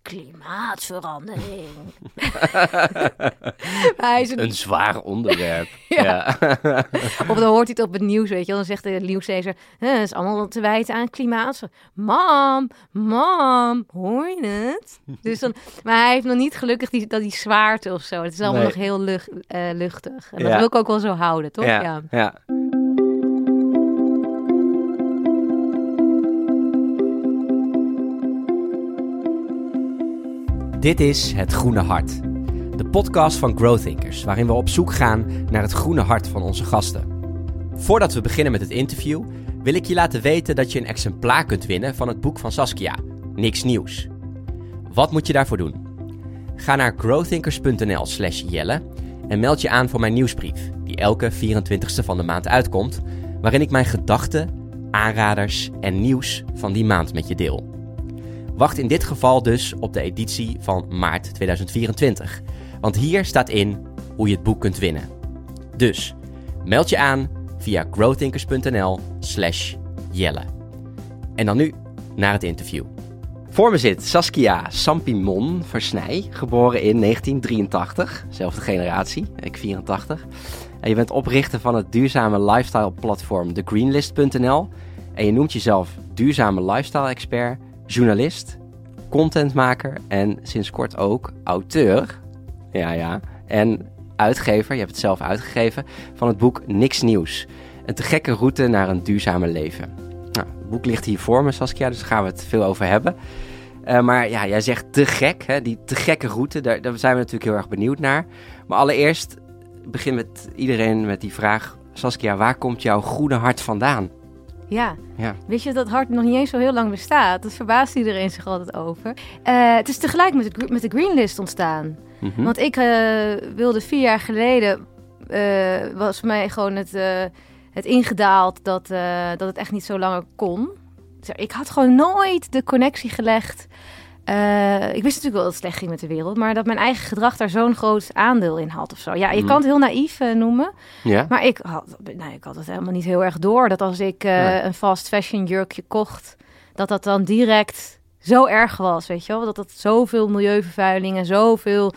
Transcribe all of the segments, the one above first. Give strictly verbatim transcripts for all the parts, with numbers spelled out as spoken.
klimaatverandering. hij is een... een zwaar onderwerp. ja. ja. Of dan hoort hij het op het nieuws, weet je. Dan zegt de nieuwslezer, het is allemaal te wijten aan klimaat. Mam, mam, hoor je het? Dus dan, maar hij heeft nog niet gelukkig die, dat die zwaarte of zo. Het is allemaal nee. nog heel lucht, uh, luchtig. En dat ja. wil ik ook wel zo houden, toch? Ja, ja. ja. Dit is Het Groene Hart, de podcast van Growthinkers, waarin we op zoek gaan naar het groene hart van onze gasten. Voordat we beginnen met het interview, wil ik je laten weten dat je een exemplaar kunt winnen van het boek van Saskia, Niks Nieuws. Wat moet je daarvoor doen? Ga naar growthinkers.nl slash Jelle en meld je aan voor mijn nieuwsbrief, die elke vierentwintigste van de maand uitkomt, waarin ik mijn gedachten, aanraders en nieuws van die maand met je deel. Wacht in dit geval dus op de editie van maart tweeduizend vierentwintig. Want hier staat in hoe je het boek kunt winnen. Dus meld je aan via growthinkers.nl slash Jelle. En dan nu naar het interview. Voor me zit Saskia Sampimon Versnij, geboren in negentien drieëntachtig. Zelfde generatie, ik vierentachtig. En je bent oprichter van het duurzame lifestyle platform the greenlist punt n l. En je noemt jezelf duurzame lifestyle expert, journalist, contentmaker en sinds kort ook auteur. Ja, ja. En uitgever, je hebt het zelf uitgegeven, van het boek Niks Nieuws. Een te gekke route naar een duurzame leven. Nou, het boek ligt hier voor me, Saskia, dus daar gaan we het veel over hebben. Uh, maar ja, jij zegt te gek, hè? Die te gekke route, daar, daar zijn we natuurlijk heel erg benieuwd naar. Maar allereerst begin met iedereen met die vraag, Saskia, waar komt jouw groene hart vandaan? Ja. ja, weet je dat dat hart nog niet eens zo heel lang bestaat? Dat verbaast iedereen zich altijd over. Uh, het is tegelijk met de, met de Greenlist ontstaan. Mm-hmm. Want ik uh, wilde vier jaar geleden, uh, was voor mij gewoon het, uh, het ingedaald dat, uh, dat het echt niet zo langer kon. Dus ik had gewoon nooit de connectie gelegd. Uh, ik wist natuurlijk wel dat het slecht ging met de wereld, maar dat mijn eigen gedrag daar zo'n groot aandeel in had of zo. Ja, je mm. kan het heel naïef uh, noemen, ja? maar ik had, nou, ik had het helemaal niet heel erg door. Dat als ik uh, ja. een fast fashion jurkje kocht, dat dat dan direct zo erg was, weet je wel. Dat dat zoveel milieuvervuiling en zoveel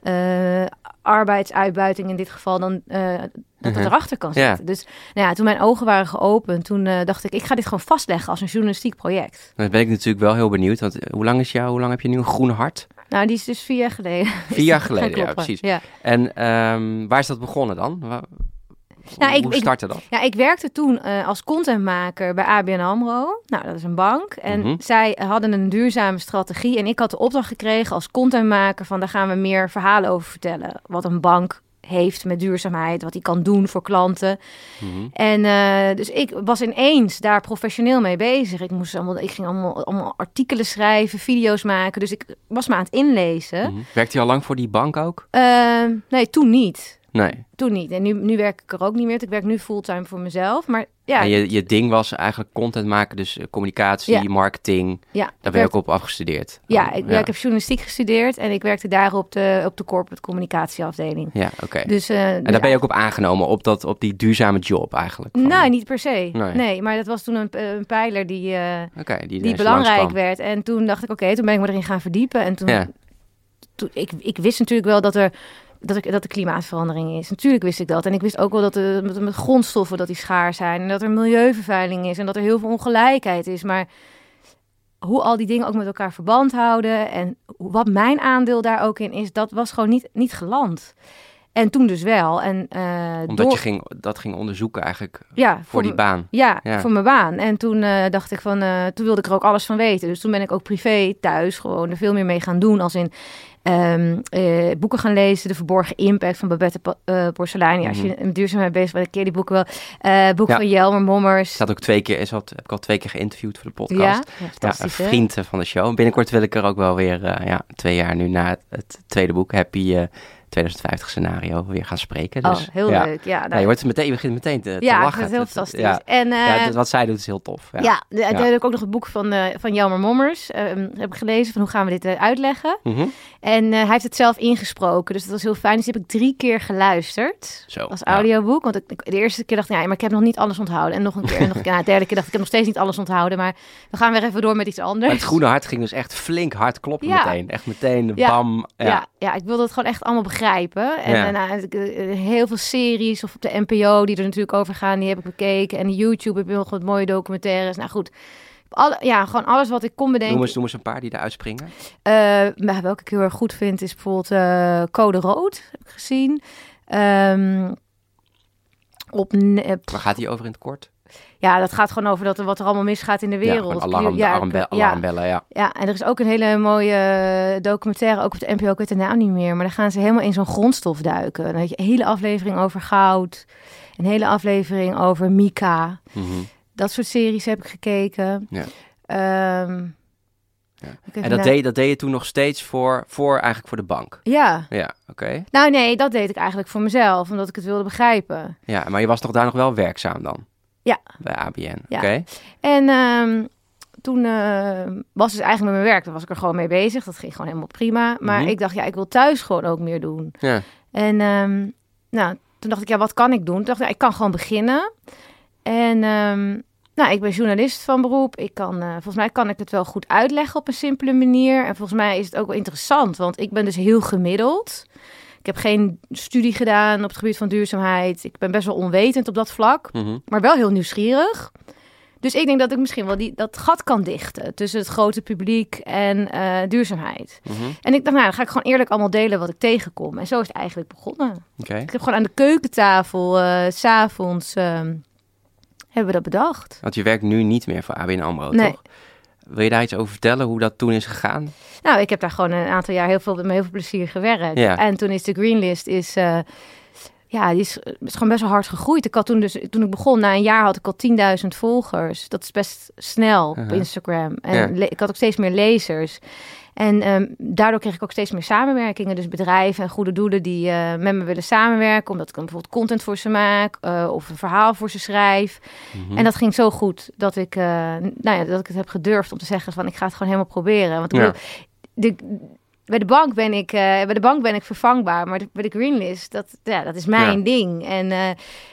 uh, arbeidsuitbuiting in dit geval dan uh, dat het uh-huh. erachter kan zitten. Ja. Dus nou ja, toen mijn ogen waren geopend, toen uh, dacht ik, ik ga dit gewoon vastleggen als een journalistiek project. Dan ben ik natuurlijk wel heel benieuwd, want hoe lang is jou, hoe lang heb je nu een groen hart? Nou, die is dus vier jaar geleden. Vier jaar geleden, ja, precies. Ja. En um, waar is dat begonnen dan? Waar, nou, ik, hoe startte dat? Ik, ja, ik werkte toen uh, als contentmaker bij A B N AMRO. Nou, dat is een bank. En mm-hmm. zij hadden een duurzame strategie. En ik had de opdracht gekregen als contentmaker van, daar gaan we meer verhalen over vertellen. Wat een bank heeft met duurzaamheid, wat hij kan doen voor klanten. Mm-hmm. En uh, dus ik was ineens daar professioneel mee bezig. Ik, moest allemaal, ik ging allemaal, allemaal artikelen schrijven, video's maken. Dus ik was me aan het inlezen. Mm-hmm. Werkte je al lang voor die bank ook? Uh, nee, toen niet. Nee. Toen niet. En nu, nu werk ik er ook niet meer. Ik werk nu fulltime voor mezelf. Maar ja. En je, je ding was eigenlijk content maken, dus communicatie, ja. marketing. Ja, daar ben je ook op afgestudeerd. Ja, ik, ja, ik heb journalistiek gestudeerd en ik werkte daar op de, op de corporate communicatieafdeling. Ja, oké. Okay. Dus, uh, en daar ja. ben je ook op aangenomen, op, dat, op die duurzame job eigenlijk? Van... Nou, niet per se. Nee. nee, maar dat was toen een, een pijler die, uh, okay, die, die belangrijk werd. En toen dacht ik, oké, okay, toen ben ik me erin gaan verdiepen. En toen, ja. toen ik, ik wist natuurlijk wel dat er... Dat, ik, dat er klimaatverandering is. Natuurlijk wist ik dat. En ik wist ook wel dat er met, met grondstoffen dat die schaars zijn. En dat er milieuvervuiling is. En dat er heel veel ongelijkheid is. Maar hoe al die dingen ook met elkaar verband houden. En wat mijn aandeel daar ook in is. Dat was gewoon niet, niet geland. En toen dus wel. En, uh, Omdat door... je ging, dat ging onderzoeken eigenlijk ja, voor, voor die m- baan. Ja, ja, voor mijn baan. En toen uh, dacht ik van... Uh, toen wilde ik er ook alles van weten. Dus toen ben ik ook privé thuis gewoon er veel meer mee gaan doen. Als in... Um, uh, boeken gaan lezen, De Verborgen Impact van Babette uh, Porcellani. Mm-hmm. Als je met duurzaamheid bezig bent, ken je die boeken wel. Uh, boek ja. van Jelmer Mommers. Dat ook twee keer is, had, heb ik al twee keer geïnterviewd voor de podcast. Ja, ja, ja een vriend van de show. Binnenkort wil ik er ook wel weer, uh, ja, twee jaar nu na het tweede boek, Happy uh, twintig vijftig scenario weer gaan spreken. Dus, oh, heel ja. leuk. Ja, nou, ja, je, wordt meteen, je begint meteen te, te ja, lachen. Ja, ik vind het heel fantastisch. Ja, en, uh, ja, wat zij doet is heel tof. Ja, ja, ja. ja. Toen heb ik ook nog het boek van, uh, van Jelmer Mommers uh, heb ik gelezen van hoe gaan we dit uh, uitleggen. Mm-hmm. En uh, hij heeft het zelf ingesproken, dus dat was heel fijn. Dus die heb ik drie keer geluisterd Zo, als audioboek. Ja. Want ik, de eerste keer dacht ik, ja, maar ik heb nog niet alles onthouden. En nog een keer, en nog een keer. Nou, de derde keer dacht ik, ik heb nog steeds niet alles onthouden. Maar we gaan weer even door met iets anders. Maar het Groene Hart ging dus echt flink hard kloppen ja. meteen. Echt meteen, ja. bam. Ja. Ja, ja, ik wilde het gewoon echt allemaal begrijpen. En Ja. nou, heel veel series of op de N P O die er natuurlijk over gaan, die heb ik bekeken. En YouTube heb ik heel wat mooie documentaires. Nou goed, alle, ja, gewoon alles wat ik kon bedenken. Noem eens, noem eens een paar die daar uitspringen. Uh, nou, welke ik heel erg goed vind is bijvoorbeeld uh, Code Rood, heb ik gezien. Um, op uh, Waar gaat die over in het kort? Ja, dat gaat gewoon over dat er wat er allemaal misgaat in de wereld. Ja, alarm, ja, alarmbe- alarmbellen, ja. Ja, en er is ook een hele mooie documentaire, ook op de N P O, ik weet de naam niet meer, maar dan gaan ze helemaal in zo'n grondstof duiken. Dan heb je een hele aflevering over goud, een hele aflevering over mica. Mm-hmm. Dat soort series heb ik gekeken. Ja. Um, ja. En dat deed, dat deed je toen nog steeds voor, voor eigenlijk voor de bank? Ja. Ja, oké. Okay. Nou nee, dat deed ik eigenlijk voor mezelf, omdat ik het wilde begrijpen. Ja, maar je was toch daar nog wel werkzaam dan? Ja. Bij A B N, ja. oké. Okay. En um, toen uh, was dus eigenlijk met mijn werk, daar was ik er gewoon mee bezig. Dat ging gewoon helemaal prima. Maar mm-hmm. ik dacht, ja, ik wil thuis gewoon ook meer doen. Ja. En um, nou, toen dacht ik, ja, wat kan ik doen? Toen dacht ik, ja, ik kan gewoon beginnen. En um, nou, ik ben journalist van beroep. Ik kan, uh, volgens mij kan ik het wel goed uitleggen op een simpele manier. En volgens mij is het ook wel interessant, want ik ben dus heel gemiddeld. Ik heb geen studie gedaan op het gebied van duurzaamheid. Ik ben best wel onwetend op dat vlak, mm-hmm. maar wel heel nieuwsgierig. Dus ik denk dat ik misschien wel die, dat gat kan dichten tussen het grote publiek en uh, duurzaamheid. Mm-hmm. En ik dacht, nou, dan ga ik gewoon eerlijk allemaal delen wat ik tegenkom. En zo is het eigenlijk begonnen. Okay. Ik heb gewoon aan de keukentafel, uh, 's avonds, uh, hebben we dat bedacht. Want je werkt nu niet meer voor A B N AMRO, nee. toch? Wil je daar iets over vertellen, hoe dat toen is gegaan? Nou, ik heb daar gewoon een aantal jaar heel veel, met heel veel plezier gewerkt. Ja. En toen is de Greenlist, is, uh, ja, die is, is gewoon best wel hard gegroeid. Ik had toen dus, toen ik begon, na een jaar had ik al tienduizend volgers. Dat is best snel op uh-huh. Instagram. En ja. le- ik had ook steeds meer lezers. En um, daardoor kreeg ik ook steeds meer samenwerkingen. Dus bedrijven en goede doelen die uh, met me willen samenwerken. Omdat ik dan bijvoorbeeld content voor ze maak. Uh, of een verhaal voor ze schrijf. Mm-hmm. En dat ging zo goed dat ik, uh, nou ja, dat ik het heb gedurfd om te zeggen van ik ga het gewoon helemaal proberen. Want ik ja. bedoel, de, bij de bank ben ik, uh, bij de bank ben ik vervangbaar. Maar de, bij de Greenlist, dat, ja, dat is mijn ja. ding. En uh,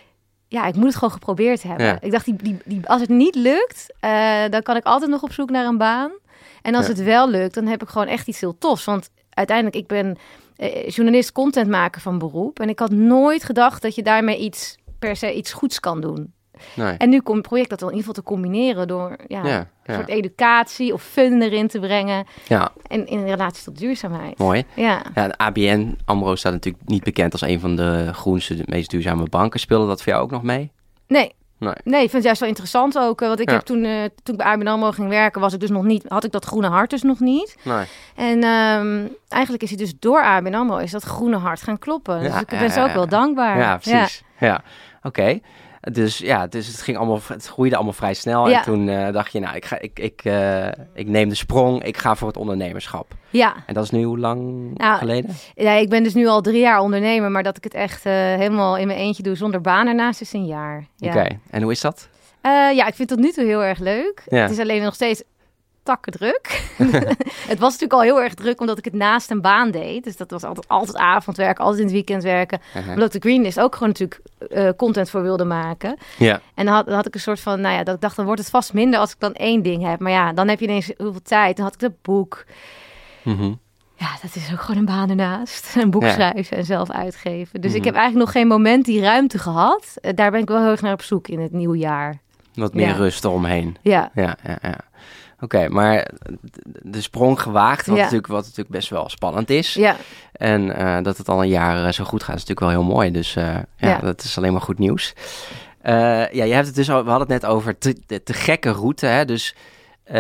ja, ik moet het gewoon geprobeerd hebben. Ja. Ik dacht, die, die, die, als het niet lukt, uh, dan kan ik altijd nog op zoek naar een baan. En als ja. het wel lukt, dan heb ik gewoon echt iets heel tofs. Want uiteindelijk, ik ben uh, journalist, contentmaker van beroep. En ik had nooit gedacht dat je daarmee iets per se iets goeds kan doen. Nee. En nu kom, probeer ik dat in ieder geval te combineren door ja, ja, een ja. soort educatie of fun erin te brengen. Ja. En in relatie tot duurzaamheid. Mooi. Ja. Ja, de A B N AMRO staat natuurlijk niet bekend als een van de groenste, de meest duurzame banken. Speelde dat voor jou ook nog mee? Nee. Nee. nee, ik vind het juist wel interessant ook. Want ik ja. heb toen, uh, toen ik bij A B N AMRO ging werken, was ik dus nog niet, had ik dat groene hart dus nog niet. Nee. En um, eigenlijk is hij dus door A B N AMRO is dat groene hart gaan kloppen. Dus ja, ik ben ja, ze ook ja, wel dankbaar. Ja, precies. Ja, ja. oké. Okay. Dus ja, dus het ging allemaal, het groeide allemaal vrij snel. Ja. En toen uh, dacht je, nou, ik, ga, ik, ik, uh, ik neem de sprong, ik ga voor het ondernemerschap. Ja. En dat is nu hoe lang nou, geleden? Ja, ik ben dus nu al drie jaar ondernemer, maar dat ik het echt uh, helemaal in mijn eentje doe zonder baan ernaast is een jaar. Ja. Oké, okay. En hoe is dat? Uh, ja, ik vind het tot nu toe heel erg leuk. Ja. Het is alleen nog steeds takken druk. Het was natuurlijk al heel erg druk omdat ik het naast een baan deed. Dus dat was altijd, altijd avondwerken, altijd in het weekend werken. Uh-huh. Omdat de Greenlist ook gewoon natuurlijk uh, content voor wilde maken. Ja. En dan had, dan had ik een soort van, nou ja, dat ik dacht, dan wordt het vast minder als ik dan één ding heb. Maar ja, dan heb je ineens hoeveel tijd. Dan had ik dat boek. Mm-hmm. Ja, dat is ook gewoon een baan ernaast. Een boek ja. schrijven en zelf uitgeven. Dus mm-hmm. ik heb eigenlijk nog geen moment die ruimte gehad. Uh, daar ben ik wel heel erg naar op zoek in het nieuwe jaar. Wat meer ja. rust eromheen. Ja. Ja, ja, ja. Oké, okay, maar de sprong gewaagd, wat, ja. natuurlijk, wat natuurlijk best wel spannend is. Ja. En uh, dat het al een jaar uh, zo goed gaat, is natuurlijk wel heel mooi. Dus uh, ja, ja, dat is alleen maar goed nieuws. Uh, ja, je hebt het dus al, we hadden het net over te, de te gekke route. Hè? Dus uh,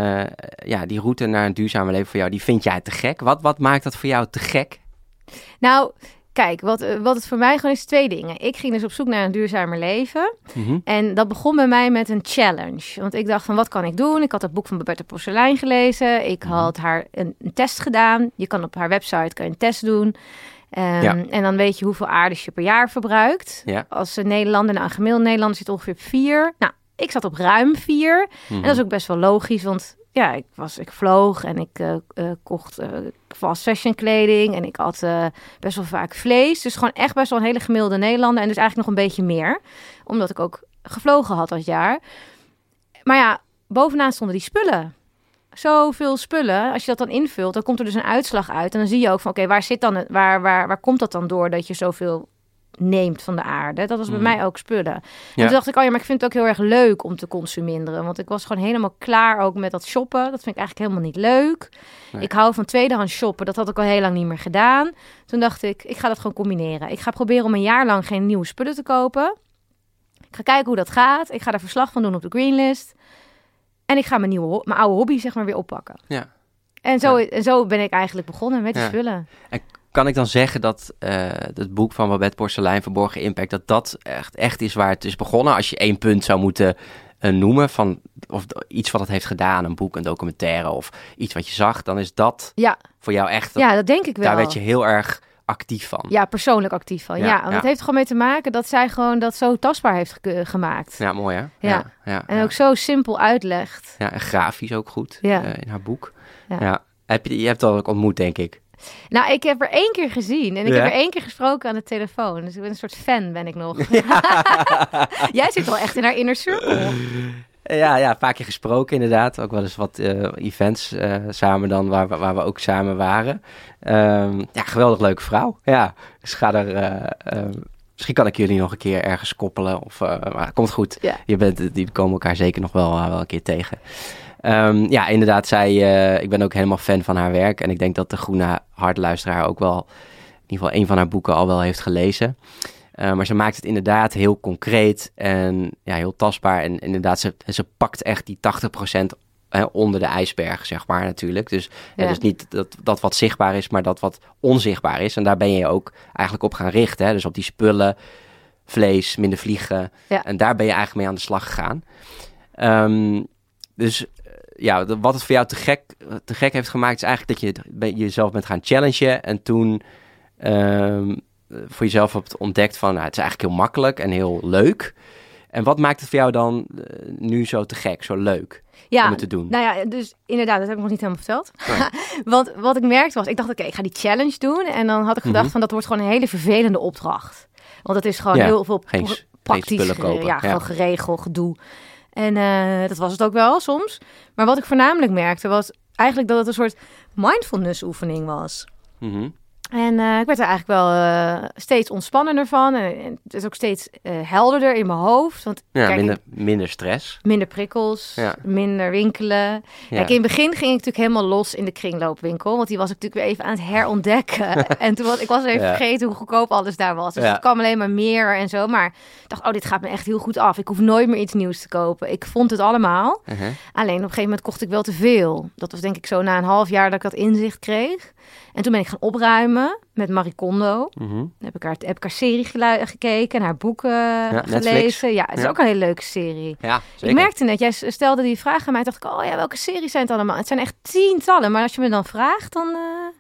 ja, die route naar een duurzame leven voor jou, die vind jij te gek. Wat, wat maakt dat voor jou te gek? Nou, kijk, wat, wat het voor mij gewoon is, twee dingen. Ik ging dus op zoek naar een duurzamer leven. Mm-hmm. En dat begon bij mij met een challenge. Want ik dacht van, wat kan ik doen? Ik had het boek van Babette Porcelein gelezen. Ik had haar een, een test gedaan. Je kan op haar website kan je een test doen. Um, ja. En dan weet je hoeveel aardes je per jaar verbruikt. Ja. Als uh, Nederlander, nou, een gemiddelde Nederlander zit ongeveer op vier. Nou, ik zat op ruim vier. Mm-hmm. En dat is ook best wel logisch, want ja, ik, was, ik vloog en ik uh, uh, kocht uh, fast fashion kleding. En ik had uh, best wel vaak vlees. Dus gewoon echt best wel een hele gemiddelde Nederlander. En dus eigenlijk nog een beetje meer. Omdat ik ook gevlogen had dat jaar. Maar ja, bovenaan stonden die spullen. Zoveel spullen. Als je dat dan invult, dan komt er dus een uitslag uit. En dan zie je ook van, oké, okay, waar zit dan het, waar, waar, waar komt dat dan door dat je zoveel neemt van de aarde? Dat was bij mm. mij ook spullen. Ja. En toen dacht ik, oh ja, maar ik vind het ook heel erg leuk om te consumeren. Want ik was gewoon helemaal klaar ook met dat shoppen. Dat vind ik eigenlijk helemaal niet leuk. Nee. Ik hou van tweedehands shoppen. Dat had ik al heel lang niet meer gedaan. Toen dacht ik, ik ga dat gewoon combineren. Ik ga proberen om een jaar lang geen nieuwe spullen te kopen. Ik ga kijken hoe dat gaat. Ik ga daar verslag van doen op de Greenlist. En ik ga mijn nieuwe, mijn oude hobby zeg maar weer oppakken. Ja. En zo, ja. en zo ben ik eigenlijk begonnen met die ja. spullen. En kan ik dan zeggen dat uh, het boek van Babette Porcelein, Verborgen Impact, dat dat echt, echt is waar het is begonnen? Als je één punt zou moeten uh, noemen van of iets wat het heeft gedaan, een boek, een documentaire of iets wat je zag, dan is dat ja. voor jou echt... Ja, dat denk ik wel. Daar werd je heel erg actief van. Ja, persoonlijk actief van. Ja, ja want ja. het heeft gewoon mee te maken dat zij gewoon dat zo tastbaar heeft ge- gemaakt. Ja, mooi hè? Ja. ja, ja en ja. ook zo simpel uitlegt. Ja, en grafisch ook goed ja. uh, in haar boek. Ja. Ja. Heb je, je hebt dat ook ontmoet, denk ik. Nou, ik heb er één keer gezien en ik ja? heb er één keer gesproken aan de telefoon. Dus ik ben een soort fan, ben ik nog. Ja. Jij zit wel echt in haar inner circle. Ja, ja, een paar keer gesproken inderdaad. Ook wel eens wat uh, events uh, samen dan, waar we, waar we ook samen waren. Um, ja, geweldig leuke vrouw. Ja, dus ga er... Uh, uh, misschien kan ik jullie nog een keer ergens koppelen. Of, uh, maar komt goed. Ja. Je bent, die komen elkaar zeker nog wel, uh, wel een keer tegen. Um, ja, inderdaad, zij, uh, ik ben ook helemaal fan van haar werk. En ik denk dat de Groene Hartluisteraar ook wel... in ieder geval een van haar boeken al wel heeft gelezen. Uh, maar ze maakt het inderdaad heel concreet en ja, heel tastbaar. En inderdaad, ze, ze pakt echt die tachtig procent hè, onder de ijsberg, zeg maar, natuurlijk. Dus, ja. dus niet dat, dat wat zichtbaar is, maar dat wat onzichtbaar is. En daar ben je ook eigenlijk op gaan richten. Hè? Dus op die spullen, vlees, minder vliegen. Ja. En daar ben je eigenlijk mee aan de slag gegaan. Um, dus ja, wat het voor jou te gek, te gek heeft gemaakt... is eigenlijk dat je jezelf bent gaan challengen. En toen... Um, voor jezelf hebt ontdekt van, nou, het is eigenlijk heel makkelijk en heel leuk. En wat maakt het voor jou dan uh, nu zo te gek, zo leuk ja, om het te doen? Nou ja, dus inderdaad, dat heb ik nog niet helemaal verteld. Nee. Want wat ik merkte was, ik dacht, oké, okay, ik ga die challenge doen. En dan had ik gedacht mm-hmm. van, dat wordt gewoon een hele vervelende opdracht. Want het is gewoon ja, heel veel geen, praktisch, geen kopen. Ja, gewoon ja. geregeld, gedoe. En uh, dat was het ook wel soms. Maar wat ik voornamelijk merkte was eigenlijk dat het een soort mindfulness oefening was. Mm-hmm. En uh, ik werd er eigenlijk wel uh, steeds ontspannender van. En, en het is ook steeds uh, helderder in mijn hoofd. Want, ja, kijk, minder, minder stress. Minder prikkels, ja. minder winkelen. Ja. Kijk, in het begin ging ik natuurlijk helemaal los in de kringloopwinkel. Want die was ik natuurlijk weer even aan het herontdekken. en toen was ik was even ja. vergeten hoe goedkoop alles daar was. Dus ja. het kwam alleen maar meer en zo. Maar ik dacht, oh, dit gaat me echt heel goed af. Ik hoef nooit meer iets nieuws te kopen. Ik vond het allemaal. Uh-huh. Alleen op een gegeven moment kocht ik wel te veel. Dat was denk ik zo na een half jaar dat ik dat inzicht kreeg. En toen ben ik gaan opruimen met Marie Kondo. Mm-hmm. heb, ik haar, heb ik haar serie gelu- gekeken en haar boeken ja, gelezen. Netflix. Ja, het is ja. ook een hele leuke serie. Ja, zeker. Ik merkte net, jij stelde die vraag aan mij. Dacht ik, oh ja, welke series zijn het allemaal? Het zijn echt tientallen, maar als je me dan vraagt, dan... Uh...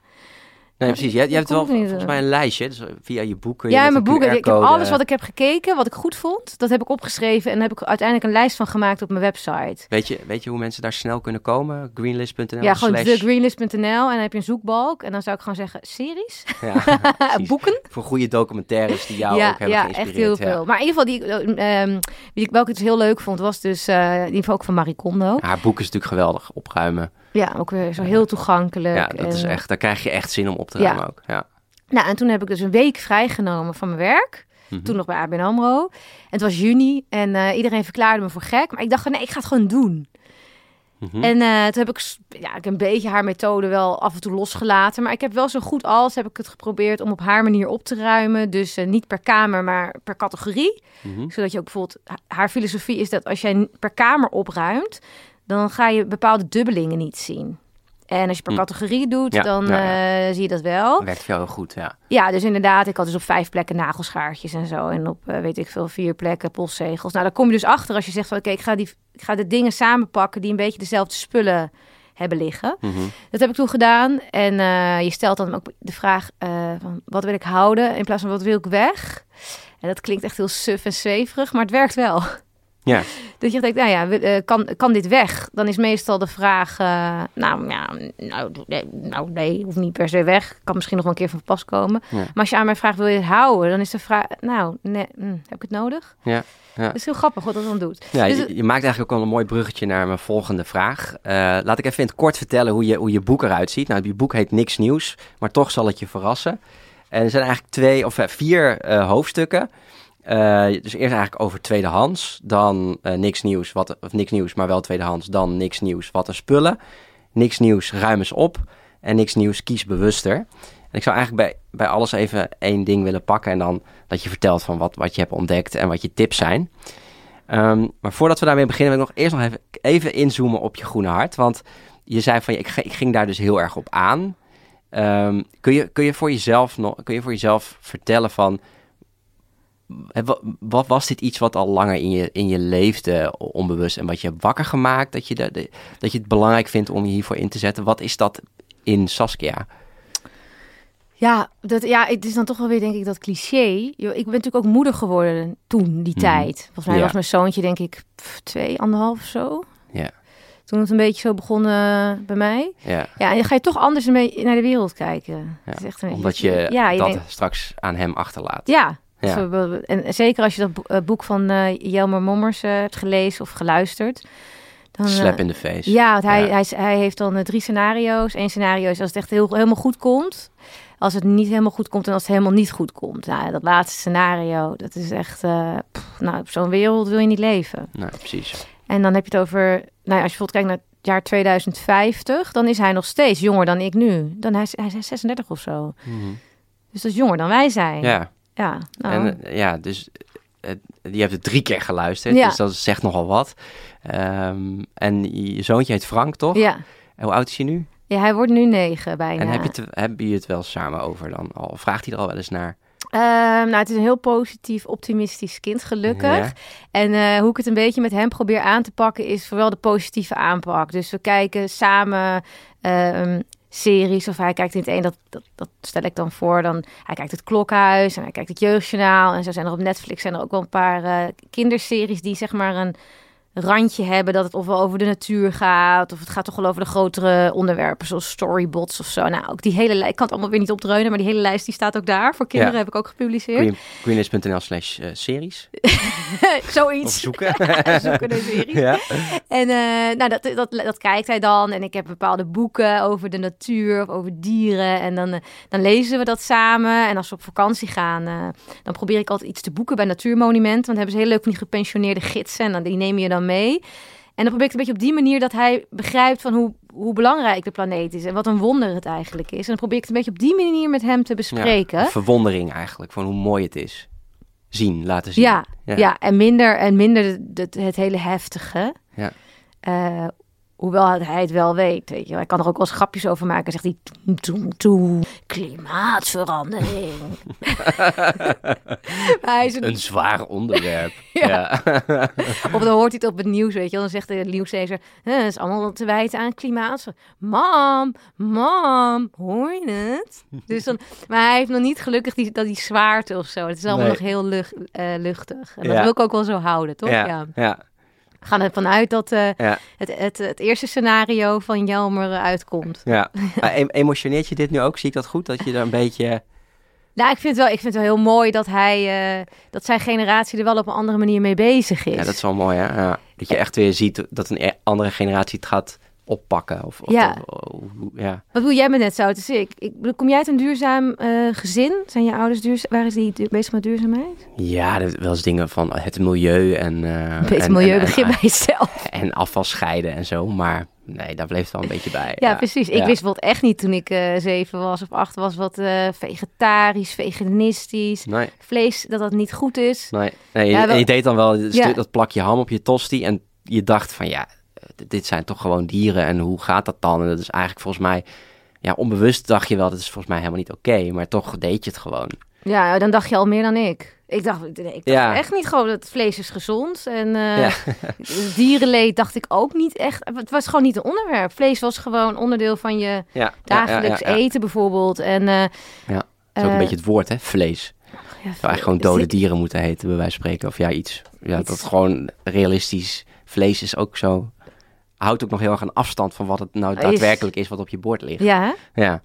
Nee, precies. Je, je hebt wel volgens mij een lijstje, dus via je boeken. Ja, je mijn boeken. Ik heb alles wat ik heb gekeken, wat ik goed vond, dat heb ik opgeschreven en daar heb ik uiteindelijk een lijst van gemaakt op mijn website. Weet je, weet je hoe mensen daar snel kunnen komen? greenlist punt n l Ja, gewoon slash... de greenlist punt n l en dan heb je een zoekbalk en dan zou ik gewoon zeggen, series? Ja, boeken? Voor goede documentaires die jou ja, ook hebben ja, geïnspireerd. Ja, echt heel ja. veel. Maar in ieder geval, die, um, die, welke ik dus heel leuk vond, was dus uh, in ieder geval ook van Marie Kondo. Haar boek is natuurlijk geweldig, opruimen. Ja, ook weer zo heel toegankelijk. Ja, dat en, is echt, daar krijg je echt zin om op te ruimen ja. ook. Ja. Nou, en toen heb ik dus een week vrijgenomen van mijn werk. Mm-hmm. Toen nog bij A B N AMRO. En het was juni en uh, iedereen verklaarde me voor gek. Maar ik dacht, nee, ik ga het gewoon doen. Mm-hmm. En uh, toen heb ik, ja, ik een beetje haar methode wel af en toe losgelaten. Maar ik heb wel zo goed als heb ik het geprobeerd om op haar manier op te ruimen. Dus uh, niet per kamer, maar per categorie. Mm-hmm. Zodat je ook bijvoorbeeld, haar filosofie is dat als jij per kamer opruimt, dan ga je bepaalde dubbelingen niet zien. En als je per categorie doet, ja, dan ja, ja. Uh, zie je dat wel. Dat werkt voor jou heel goed, ja. Ja, dus inderdaad, ik had dus op vijf plekken nagelschaartjes en zo. En op, uh, weet ik veel, vier plekken postzegels. Nou, daar kom je dus achter als je zegt van, oké, okay, ik ga die, ik ga de dingen samenpakken die een beetje dezelfde spullen hebben liggen. Mm-hmm. Dat heb ik toen gedaan. En uh, je stelt dan ook de vraag, uh, van, wat wil ik houden in plaats van wat wil ik weg? En dat klinkt echt heel suf en zweverig, maar het werkt wel. Ja. Dat je denkt, nou ja, kan, kan dit weg? Dan is meestal de vraag, uh, nou ja, nou nee, nou nee, hoeft niet per se weg. Kan misschien nog wel een keer van pas komen. Ja. Maar als je aan mij vraagt, wil je het houden? Dan is de vraag, nou, nee, hm, heb ik het nodig? Ja. Ja. Dat is heel grappig wat dat dan doet. Ja, dus, je, je maakt eigenlijk ook al een mooi bruggetje naar mijn volgende vraag. Uh, laat ik even in het kort vertellen hoe je, hoe je boek eruit ziet. Nou, je boek heet Niks Nieuws, maar toch zal het je verrassen. En er zijn eigenlijk twee of vier uh, hoofdstukken. Uh, dus eerst eigenlijk over tweedehands, dan uh, niks nieuws, wat, of niks nieuws, maar wel tweedehands, dan niks nieuws, wat een spullen. Niks nieuws, ruim eens op. En niks nieuws, kies bewuster. En ik zou eigenlijk bij, bij alles even één ding willen pakken en dan dat je vertelt van wat, wat je hebt ontdekt en wat je tips zijn. Um, maar voordat we daarmee beginnen, wil ik nog eerst nog even, even inzoomen op je groene hart. Want je zei van, ik, ik ging daar dus heel erg op aan. Um, kun je, kun je voor jezelf nog, kun je voor jezelf vertellen van, wat was dit iets wat al langer in je, in je leefde, onbewust, en wat je hebt wakker gemaakt, dat je, de, de, dat je het belangrijk vindt om je hiervoor in te zetten? Wat is dat in Saskia? Ja, dat, ja, het is dan toch wel weer, denk ik, dat cliché. Ik ben natuurlijk ook moeder geworden toen, die mm. tijd. Volgens mij ja. was mijn zoontje, denk ik, pff, twee, anderhalf of zo. Ja. Toen het een beetje zo begon uh, bij mij. Ja. Ja, en dan ga je toch anders mee naar de wereld kijken. Ja. Is echt een, Omdat je, ja, je dat denkt, straks aan hem achterlaat. Ja. Ja. En zeker als je dat boek van uh, Jelmer Mommers uh, hebt gelezen of geluisterd. Dan, Slap in the face. Ja, want hij, ja. hij, hij heeft dan uh, drie scenario's. Eén scenario is als het echt heel, helemaal goed komt. Als het niet helemaal goed komt en als het helemaal niet goed komt. Nou, dat laatste scenario, dat is echt... Uh, pff, nou, op zo'n wereld wil je niet leven. Nou, precies. En dan heb je het over... Nou, als je bijvoorbeeld kijkt naar het jaar tweeduizend vijftig... dan is hij nog steeds jonger dan ik nu. Dan hij, hij is zesendertig of zo. Mm-hmm. Dus dat is jonger dan wij zijn. Ja. Ja, nou. En uh, ja, dus uh, je hebt het drie keer geluisterd, ja. dus dat zegt nogal wat. Um, en je zoontje heet Frank, toch? Ja. En hoe oud is hij nu? Ja, hij wordt nu negen bijna. En heb je, het, heb je het wel samen over dan al? Vraagt hij er al wel eens naar? Uh, nou, het is een heel positief, optimistisch kind, gelukkig. Ja. En uh, hoe ik het een beetje met hem probeer aan te pakken, is vooral de positieve aanpak. Dus we kijken samen... Uh, series, of hij kijkt in het een, dat, dat, dat stel ik dan voor. Dan, hij kijkt het Klokhuis en hij kijkt het Jeugdjournaal. En zo zijn er op Netflix zijn er ook wel een paar uh, kinderseries die zeg maar een randje hebben, dat het ofwel over de natuur gaat, of het gaat toch wel over de grotere onderwerpen, zoals storybots of zo. Nou, ook die hele lijst, ik kan het allemaal weer niet opdreunen, maar die hele lijst die staat ook daar. Voor kinderen ja. heb ik ook gepubliceerd. Greenlist.nl slash series. Zoiets. Of zoeken. zoeken de series. Ja. En uh, nou, dat, dat, dat kijkt hij dan. En ik heb bepaalde boeken over de natuur of over dieren. En dan, uh, dan lezen we dat samen. En als we op vakantie gaan, uh, dan probeer ik altijd iets te boeken bij Natuurmonumenten. Want dan hebben ze heel leuk van die gepensioneerde gidsen. En dan, die neem je dan mee. En dan probeer ik een beetje op die manier dat hij begrijpt van hoe, hoe belangrijk de planeet is. En wat een wonder het eigenlijk is. En dan probeer ik het een beetje op die manier met hem te bespreken. Ja, verwondering eigenlijk, van hoe mooi het is. Zien, laten zien. Ja, ja. ja en minder, en minder het, het, het hele heftige. Ja. Uh, hoewel hij het wel weet. Weet je. Hij kan er ook wel eens grapjes over maken. Zegt hij, toe, toe, toe klimaatverandering. hij is een... een zwaar onderwerp. ja. ja. Of dan hoort hij het op het nieuws, weet je. Dan zegt de nieuwslezer, het is allemaal te wijten aan klimaat. Mam, mam, hoor je het? Dus dan, maar hij heeft nog niet gelukkig die, dat die zwaarte of zo. Het is allemaal nee. nog heel lucht, uh, luchtig. En dat ja. wil ik ook wel zo houden, toch? Ja, ja. ja. We gaan ervan uit dat uh, ja. het, het, het eerste scenario van Jelmer uh, uitkomt. Ja. Maar emotioneert je dit nu ook? Zie ik dat goed? Dat je er een beetje... Nou, ik vind het wel, ik vind het wel heel mooi dat hij, uh, dat zijn generatie er wel op een andere manier mee bezig is. Ja, dat is wel mooi, hè? Ja. Dat je echt weer ziet dat een andere generatie het gaat oppakken. Of, of ja. Of, of, ja. Wat bedoel jij met net zo? Dus ik, ik, kom jij uit een duurzaam uh, gezin? Zijn je ouders duurzaam? Waar is die du- bezig met duurzaamheid? Ja, er wel eens dingen van het milieu en... Uh, het milieu begint bij jezelf. En afval scheiden en zo, maar nee, daar bleef het wel een beetje bij. Ja, ja. precies. Ik ja. wist bijvoorbeeld echt niet toen ik uh, zeven was of acht was, wat uh, vegetarisch, veganistisch, nee. vlees, dat dat niet goed is. Nee, nee ja, en wel... je deed dan wel ja. dat plakje ham op je tosti en je dacht van ja... dit zijn toch gewoon dieren en hoe gaat dat dan? En dat is eigenlijk volgens mij, ja, onbewust dacht je wel, dat is volgens mij helemaal niet oké, okay, maar toch deed je het gewoon. Ja, dan dacht je al meer dan ik. Ik dacht, ik dacht ja. echt niet gewoon dat vlees is gezond. En uh, ja. dierenleed dacht ik ook niet echt. Het was gewoon niet een onderwerp. Vlees was gewoon onderdeel van je ja. dagelijks ja, ja, ja, ja. eten bijvoorbeeld. En, uh, ja, dat is ook uh, een beetje het woord, hè? Vlees. Ja, zou eigenlijk gewoon dode dieren moeten heten, bij wijze van spreken. Of ja, iets. Ja, iets. Dat gewoon realistisch. Vlees is ook zo... Houdt ook nog heel erg een afstand van wat het nou daadwerkelijk is wat op je bord ligt. Ja. Ja.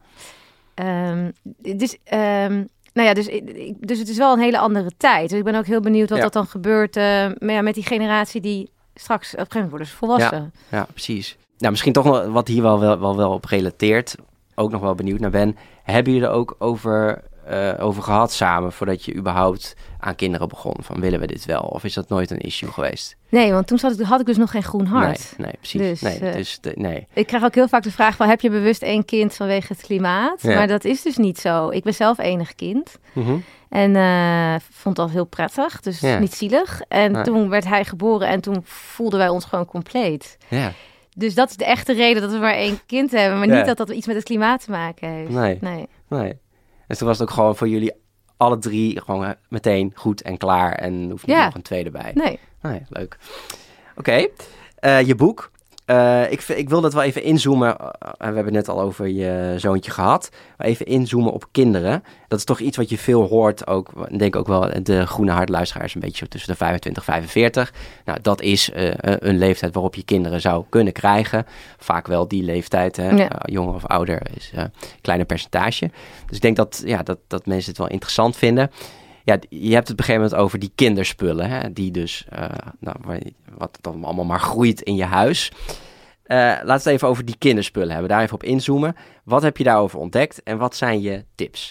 Um, dus... Um, Nou ja, dus, dus het is wel een hele andere tijd. Dus ik ben ook heel benieuwd wat ja. dat dan gebeurt uh, met, met die generatie die straks op een gegeven moment worden volwassen. Ja, ja, precies. Nou, misschien toch nog wat hier wel, wel, wel, wel op relateert. Ook nog wel benieuwd naar ben. Hebben jullie er ook over, uh, over gehad samen voordat je überhaupt aan kinderen begon? Van willen we dit wel? Of is dat nooit een issue geweest? Nee, want toen zat ik, had ik dus nog geen groen hart. Nee, nee precies. Dus, nee, uh, dus de, nee. Ik krijg ook heel vaak de vraag van, heb je bewust één kind vanwege het klimaat? Ja. Maar dat is dus niet zo. Ik ben zelf enig kind. Mm-hmm. En uh, vond dat heel prettig, dus ja. niet zielig. En nee. toen werd hij geboren en toen voelden wij ons gewoon compleet. Ja. Dus dat is de echte reden dat we maar één kind hebben. Maar ja. niet dat dat iets met het klimaat te maken heeft. Nee. nee. nee. Dus toen was het ook gewoon voor jullie alle drie gewoon meteen goed en klaar. En hoeft niet ja. nog een tweede bij. Nee. nee leuk. Oké, okay. uh, je boek. Uh, ik, ik wil dat wel even inzoomen. Uh, we hebben het net al over je zoontje gehad. Maar even inzoomen op kinderen. Dat is toch iets wat je veel hoort. Ook, ik denk ook wel de Groene Hart luisteraars een beetje tussen de vijfentwintig en vijfenveertig. Nou, dat is uh, een leeftijd waarop je kinderen zou kunnen krijgen. Vaak wel die leeftijd. Hè? Ja. Uh, jonger of ouder is uh, een kleiner percentage. Dus ik denk dat, ja, dat, dat mensen het wel interessant vinden. Ja, je hebt het op een gegeven moment over die kinderspullen. Hè, die dus, uh, nou, wat dan allemaal maar groeit in je huis. Uh, laten we het even over die kinderspullen hebben. Daar even op inzoomen. Wat heb je daarover ontdekt en wat zijn je tips?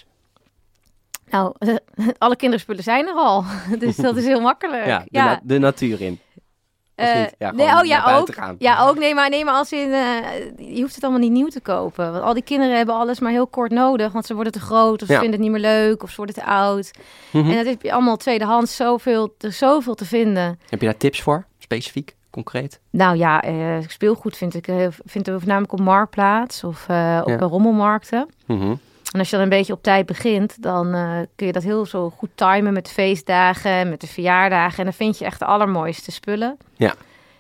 Nou, uh, alle kinderspullen zijn er al. Dus dat is heel makkelijk. Ja, de, ja. Na- de natuur in. Uh, ja, nee, oh ja, ook. Ja, ook. Nee, maar, nee, maar als in, uh, je hoeft het allemaal niet nieuw te kopen. Want al die kinderen hebben alles maar heel kort nodig. Want ze worden te groot of ze ja. vinden het niet meer leuk of ze worden te oud. Mm-hmm. En dat heb je allemaal tweedehands zoveel, er zoveel te vinden. Heb je daar tips voor, specifiek, concreet? Nou ja, uh, speelgoed vind ik, uh, vind ik voornamelijk op Marktplaats of uh, op ja. rommelmarkten. Mm-hmm. En als je dan een beetje op tijd begint, dan uh, kun je dat heel zo goed timen met de feestdagen, met de verjaardagen. En dan vind je echt de allermooiste spullen. Ja.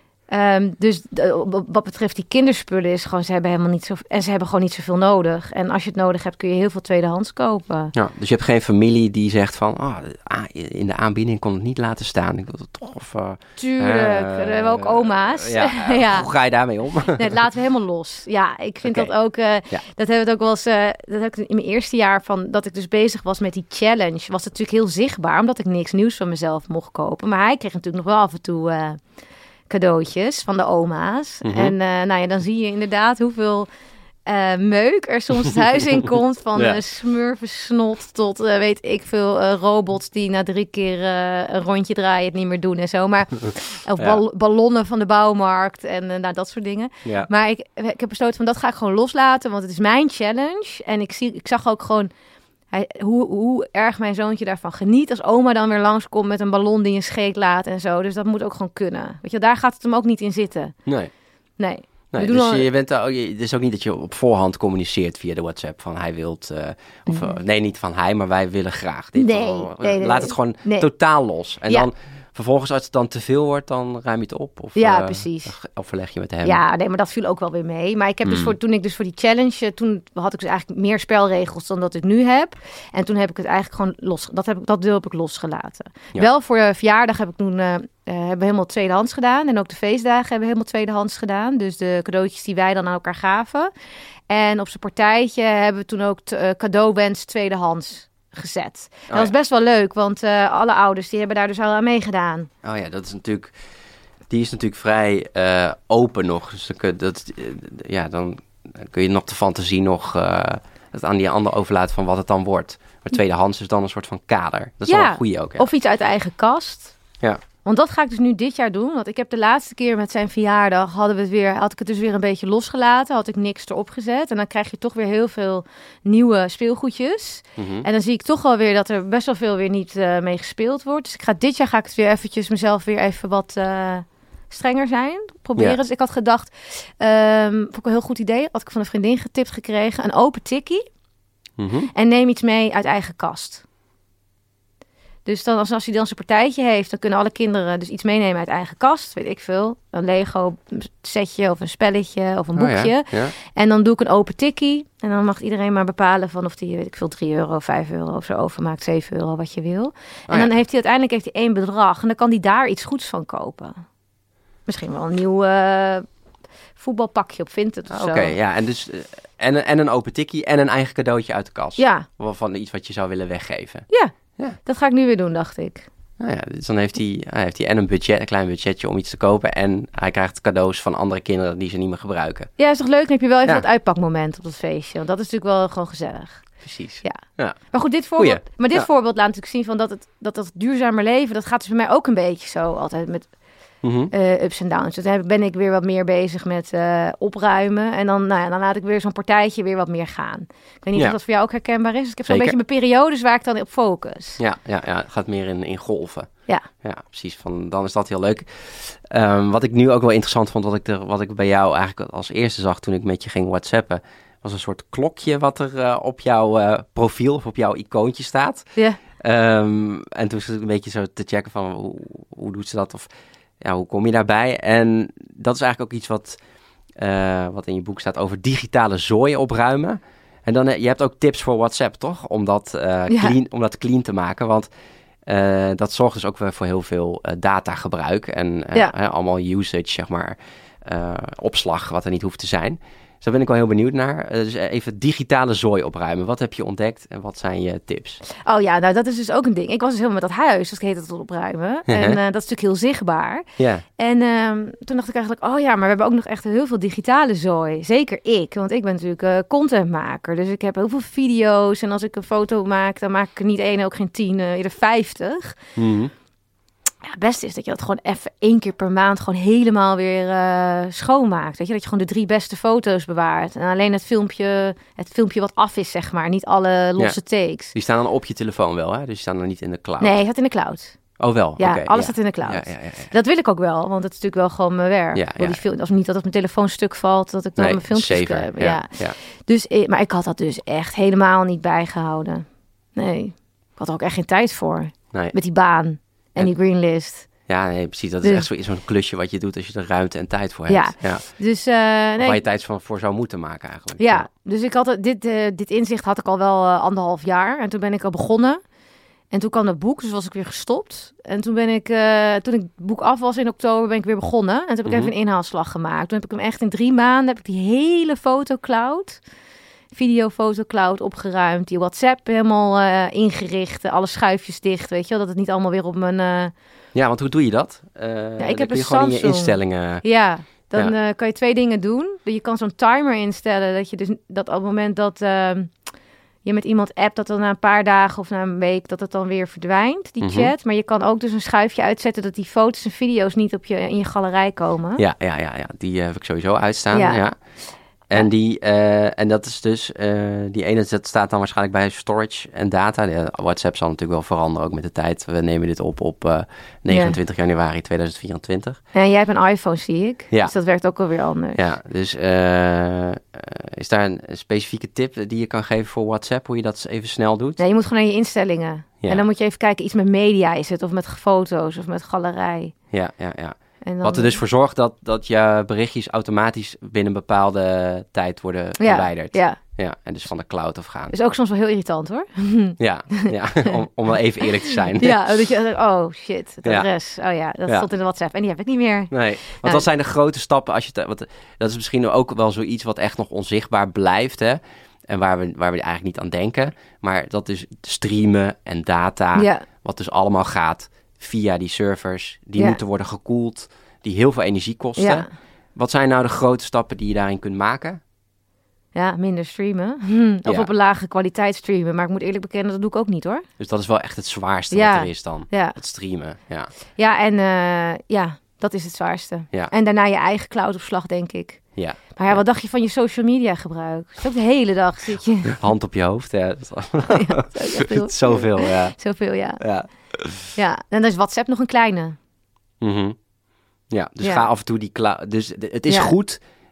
Um, dus uh, wat betreft die kinderspullen is gewoon, ze hebben helemaal niet zo, en ze hebben gewoon niet zoveel nodig. En als je het nodig hebt, kun je heel veel tweedehands kopen. Ja, dus je hebt geen familie die zegt van, oh, in de aanbieding kon het niet laten staan. Ik wil het toch. Of, uh, Tuurlijk, uh, we hebben ook oma's. Ja, uh, ja. Hoe ga je daarmee om? Nee, laten we helemaal los. Ja, ik vind okay. dat ook, uh, ja. dat hebben we het ook wel eens, uh, dat heb ik in mijn eerste jaar van, dat ik dus bezig was met die challenge, was het natuurlijk heel zichtbaar, omdat ik niks nieuws van mezelf mocht kopen. Maar hij kreeg natuurlijk nog wel af en toe Uh, cadeautjes van de oma's. Mm-hmm. En uh, nou ja, dan zie je inderdaad hoeveel uh, meuk er soms het huis in komt. Van ja. uh, smurfensnot tot uh, weet ik veel uh, robots die na drie keer uh, een rondje draaien het niet meer doen en zo. Maar of bal- ja. ballonnen van de bouwmarkt en uh, nou, dat soort dingen. Ja. Maar ik, ik heb besloten van dat ga ik gewoon loslaten, want het is mijn challenge. En ik, zie, ik zag ook gewoon Hij, hoe, hoe erg mijn zoontje daarvan geniet als oma dan weer langskomt met een ballon die een scheet laat en zo. Dus dat moet ook gewoon kunnen. Weet je, daar gaat het hem ook niet in zitten. Nee. Nee. nee dus al... je bent al, het is ook niet dat je op voorhand communiceert via de WhatsApp van hij wilt, uh, of nee. Uh, nee, niet van hij, maar wij willen graag dit. Nee, nee, nee, Laat nee. het gewoon nee. totaal los. En ja. dan vervolgens, als het dan te veel wordt, dan ruim je het op? Of, ja, uh, precies. Of verleg je met hem? Ja, nee, maar dat viel ook wel weer mee. Maar ik heb mm. dus voor, toen ik dus voor die challenge, toen had ik dus eigenlijk meer spelregels dan dat ik nu heb. En toen heb ik het eigenlijk gewoon los, dat, heb ik, dat deel heb ik losgelaten. Ja. Wel voor uh, verjaardag heb ik toen, uh, uh, hebben we helemaal tweedehands gedaan. En ook de feestdagen hebben we helemaal tweedehands gedaan. Dus de cadeautjes die wij dan aan elkaar gaven. En op zijn partijtje hebben we toen ook t- uh, cadeauwens tweedehands gezet. Dat oh, was ja. best wel leuk, want uh, alle ouders die hebben daar dus al aan meegedaan. Oh ja, dat is natuurlijk, die is natuurlijk vrij uh, open nog. Dus dat, dat, uh, ja, dan kun je nog de fantasie nog uh, het aan die ander overlaten van wat het dan wordt. Maar tweedehands is dan een soort van kader. Dat is ja, wel een goeie ook. Ja. Of iets uit de eigen kast. Ja. Want dat ga ik dus nu dit jaar doen. Want ik heb de laatste keer met zijn verjaardag hadden we het weer, had ik het dus weer een beetje losgelaten. Had ik niks erop gezet. En dan krijg je toch weer heel veel nieuwe speelgoedjes. Mm-hmm. En dan zie ik toch wel weer dat er best wel veel weer niet uh, mee gespeeld wordt. Dus ik ga dit jaar ga ik het weer eventjes mezelf weer even wat uh, strenger zijn. Proberen. Ja. Dus ik had gedacht, um, vond ik een heel goed idee. Had ik van een vriendin getipt gekregen. Een open tikkie. Mm-hmm. En neem iets mee uit eigen kast. Dus dan, als, als hij dan zijn partijtje heeft, dan kunnen alle kinderen dus iets meenemen uit eigen kast. Weet ik veel. Een Lego setje of een spelletje of een boekje. Oh ja, ja. En dan doe ik een open tikkie. En dan mag iedereen maar bepalen van of die, weet ik veel, drie euro, vijf euro of zo overmaakt, zeven euro, wat je wil. En Oh ja. dan heeft hij uiteindelijk heeft hij één bedrag. En dan kan hij daar iets goeds van kopen. Misschien wel een nieuw uh, voetbalpakje op Vinted of Oké, zo. ja. En, dus, uh, en, en een open tikkie en een eigen cadeautje uit de kast. Ja. Van iets wat je zou willen weggeven. Ja. Ja. Dat ga ik nu weer doen, dacht ik. Nou ja, dus dan heeft hij, hij heeft hij en een budget, een klein budgetje om iets te kopen. En hij krijgt cadeaus van andere kinderen die ze niet meer gebruiken. Ja, is toch leuk? Dan heb je wel even Ja. dat uitpakmoment op dat feestje. Want dat is natuurlijk wel gewoon gezellig. Precies. Ja. Ja. Maar goed, dit voorbeeld, Goeie. maar dit Ja. voorbeeld laat natuurlijk zien van dat het dat, dat duurzamer leven, dat gaat dus bij mij ook een beetje zo altijd met Mm-hmm. uh, ups en downs. Dus dan ben ik weer wat meer bezig met uh, opruimen. En dan, nou ja, dan laat ik weer zo'n partijtje weer wat meer gaan. Ik weet niet Ja. of dat voor jou ook herkenbaar is. Dus ik heb zo'n Zeker. beetje mijn periodes waar ik dan op focus. Ja, ja, ja, het gaat meer in, in golven. Ja. Ja, precies. Van, dan is dat heel leuk. Um, wat ik nu ook wel interessant vond, wat ik, er, wat ik bij jou eigenlijk als eerste zag toen ik met je ging whatsappen, was een soort klokje wat er uh, op jouw uh, profiel of op jouw icoontje staat. Ja. Um, en toen zat ik een beetje zo te checken van hoe, hoe doet ze dat of ja, hoe kom je daarbij? En dat is eigenlijk ook iets wat, uh, wat in je boek staat over digitale zooi opruimen. En dan, uh, je hebt ook tips voor WhatsApp, toch? Om dat, uh, Ja. clean, om dat clean te maken, want uh, dat zorgt dus ook weer voor heel veel uh, datagebruik en uh, Ja. uh, allemaal usage, zeg maar, uh, opslag wat er niet hoeft te zijn. Dus daar ben ik wel heel benieuwd naar. Uh, dus even digitale zooi opruimen. Wat heb je ontdekt en wat zijn je tips? Oh ja, nou dat is dus ook een ding. Ik was dus helemaal met dat huis, dat heet het opruimen. En uh, dat is natuurlijk heel zichtbaar. Ja. En uh, toen dacht ik eigenlijk, oh ja, maar we hebben ook nog echt heel veel digitale zooi. Zeker ik, want ik ben natuurlijk uh, contentmaker. Dus ik heb heel veel video's. En als ik een foto maak, dan maak ik er niet één, ook geen tien, uh, eerder vijftig. Mm-hmm. Ja, het beste is dat je dat gewoon even één keer per maand gewoon helemaal weer uh, schoonmaakt. Weet je, dat je gewoon de drie beste foto's bewaart. En alleen het filmpje, het filmpje wat af is, zeg maar. Niet alle losse ja. takes. Die staan dan op je telefoon wel, hè? Dus die staan dan niet in de cloud? Nee, het staat in de cloud. Oh, wel? Ja, okay, alles ja. staat in de cloud. Ja, ja, ja, ja. Dat wil ik ook wel, want het is natuurlijk wel gewoon mijn werk. Ja, ja. Die film, als niet dat op mijn telefoon stuk valt, dat ik dan nee, mijn filmpjes saver. heb. Ja, Ja. ja. Dus, maar ik had dat dus echt helemaal niet bijgehouden. Nee, ik had er ook echt geen tijd voor. Nee. Met die baan en die greenlist. Ja, nee, precies. Dat dus, is echt zo, zo'n klusje wat je doet als je er ruimte en tijd voor hebt. Ja, ja. Dus, uh, nee, waar je tijd van, voor zou moeten maken eigenlijk. Ja, ja. Dus ik had dit, uh, dit inzicht had ik al wel uh, anderhalf jaar. En toen ben ik al begonnen. En toen kwam het boek, dus was ik weer gestopt. En toen ben ik, uh, toen ik het boek af was in oktober, ben ik weer begonnen. En toen heb ik mm-hmm. even een inhaalslag gemaakt. Toen heb ik hem echt in drie maanden, heb ik die hele fotocloud, video-fotocloud opgeruimd. Die WhatsApp helemaal uh, ingericht, alle schuifjes dicht, weet je wel. Dat het niet allemaal weer op mijn... Uh... Ja, want hoe doe je dat? Uh, ja, ik heb kun je een gewoon in je Samsung. instellingen... Ja, dan ja. Uh, kan je twee dingen doen. Je kan zo'n timer instellen, dat je dus dat op het moment dat... Uh, je met iemand appt, dat dan na een paar dagen of na een week, dat het dan weer verdwijnt, die mm-hmm. chat. Maar je kan ook dus een schuifje uitzetten dat die foto's en video's niet op je, in je galerij komen. Ja, ja, ja, ja. Die uh, heb ik sowieso uitstaan. Ja. ja. En, ja. die, uh, en dat is dus, uh, die ene dat staat dan waarschijnlijk bij storage en data. De WhatsApp zal natuurlijk wel veranderen, ook met de tijd. We nemen dit op op uh, negenentwintig ja. januari tweeduizend vierentwintig. En jij hebt een iPhone, zie ik. Ja. Dus dat werkt ook alweer anders. Ja, dus uh, is daar een specifieke tip die je kan geven voor WhatsApp, hoe je dat even snel doet? Nee, je moet gewoon naar je instellingen. Ja. En dan moet je even kijken, iets met media is het, of met foto's, of met galerij. Ja, ja, ja. Dan... Wat er dus voor zorgt dat, dat je berichtjes automatisch binnen een bepaalde tijd worden ja, verwijderd. Ja. Ja, en dus van de cloud afgaan. Is ook soms wel heel irritant, hoor. Ja, ja om, om wel even eerlijk te zijn. Ja, dat je oh shit, het ja. adres. Oh ja, dat ja. stond in de WhatsApp en die heb ik niet meer. Nee, want nou, wat zijn de grote stappen als je... Te, wat, dat is misschien ook wel zoiets wat echt nog onzichtbaar blijft, hè. En waar we, waar we eigenlijk niet aan denken. Maar dat is streamen en data, ja. wat dus allemaal gaat via die servers. Die ja. moeten worden gekoeld, die heel veel energie kosten. Ja. Wat zijn nou de grote stappen die je daarin kunt maken? Ja, minder streamen. Hm, of ja. op een lage kwaliteit streamen. Maar ik moet eerlijk bekennen, dat doe ik ook niet, hoor. Dus dat is wel echt het zwaarste ja. wat er is dan. Ja. Het streamen, ja. Ja, en uh, ja, dat is het zwaarste. Ja. En daarna je eigen cloudopslag, denk ik. Ja. Maar ja, wat dacht je van je social media gebruik? Dus ook de hele dag zit je... Hand op je hoofd, ja. Dat is ja, dat is echt heel... Zoveel, ja. Zoveel, ja. Ja. Ja, en dan is WhatsApp nog een kleine. Mm-hmm. Ja, dus ja. ga af en toe die cloud... Dus het is ja. goed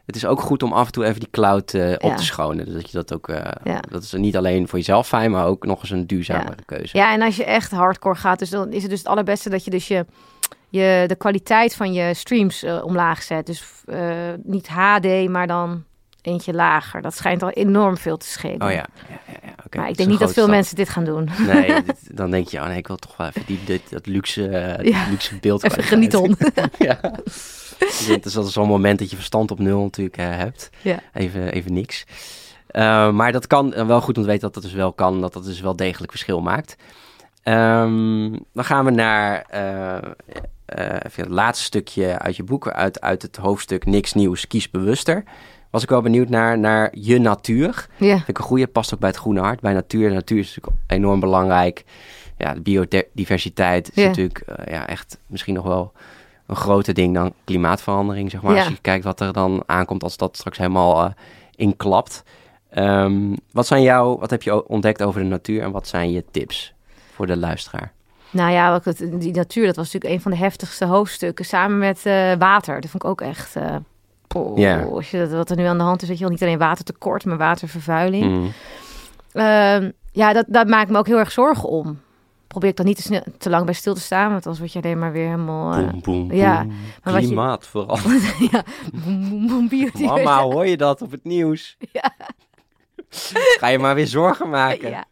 het is ook goed om af en toe even die cloud uh, op ja. te schonen. Dus dat je dat ook, uh, ja. dat is niet alleen voor jezelf fijn, maar ook nog eens een duurzamere ja. keuze. Ja, en als je echt hardcore gaat, dus dan is het dus het allerbeste dat je dus je, je de kwaliteit van je streams uh, omlaag zet. Dus uh, niet H D, maar dan eentje lager. Dat schijnt al enorm veel te schelen. Oh ja, ja, ja, ja. Okay. Maar ik denk niet dat veel stap. mensen dit gaan doen. Nee, dit, dan denk je, oh nee, ik wil toch wel even die, dit, dat luxe, uh, ja. luxe beeld. Even genieten. ja. Het is altijd zo'n moment dat je verstand op nul natuurlijk uh, hebt. Ja. Even, even niks. Uh, maar dat kan uh, wel goed om te weten dat dat dus wel kan. Dat dat dus wel degelijk verschil maakt. Um, dan gaan we naar uh, uh, even het laatste stukje uit je boek. Uit, uit het hoofdstuk Niks Nieuws, kies bewuster. Was ik wel benieuwd naar, naar je natuur. Ja. Vind ik een goeie, past ook bij het Groene Hart. Bij natuur. De natuur is natuurlijk enorm belangrijk. Ja, de biodiversiteit is ja. natuurlijk uh, ja, echt misschien nog wel een groter ding dan klimaatverandering, zeg maar. Ja. Als je kijkt wat er dan aankomt als dat straks helemaal uh, inklapt. Um, wat zijn jouw, wat heb je ontdekt over de natuur en wat zijn je tips voor de luisteraar? Nou ja, die natuur, dat was natuurlijk een van de heftigste hoofdstukken. Samen met uh, water. Dat vond ik ook echt... Uh, oh, yeah. Als je dat, wat er nu aan de hand is, weet je wel, niet alleen watertekort, maar watervervuiling. Mm. Uh, ja, dat, dat maakt me ook heel erg zorgen om. Probeer ik dan niet te, snel, te lang bij stil te staan, want anders word je alleen maar weer helemaal... Uh, boom, boom, ja, boom. Maar klimaat je, vooral. ja, boom, boom, boom, biodiversiteit. Mama, hoor je dat op het nieuws? Ja. Ga je maar weer zorgen maken. Ja.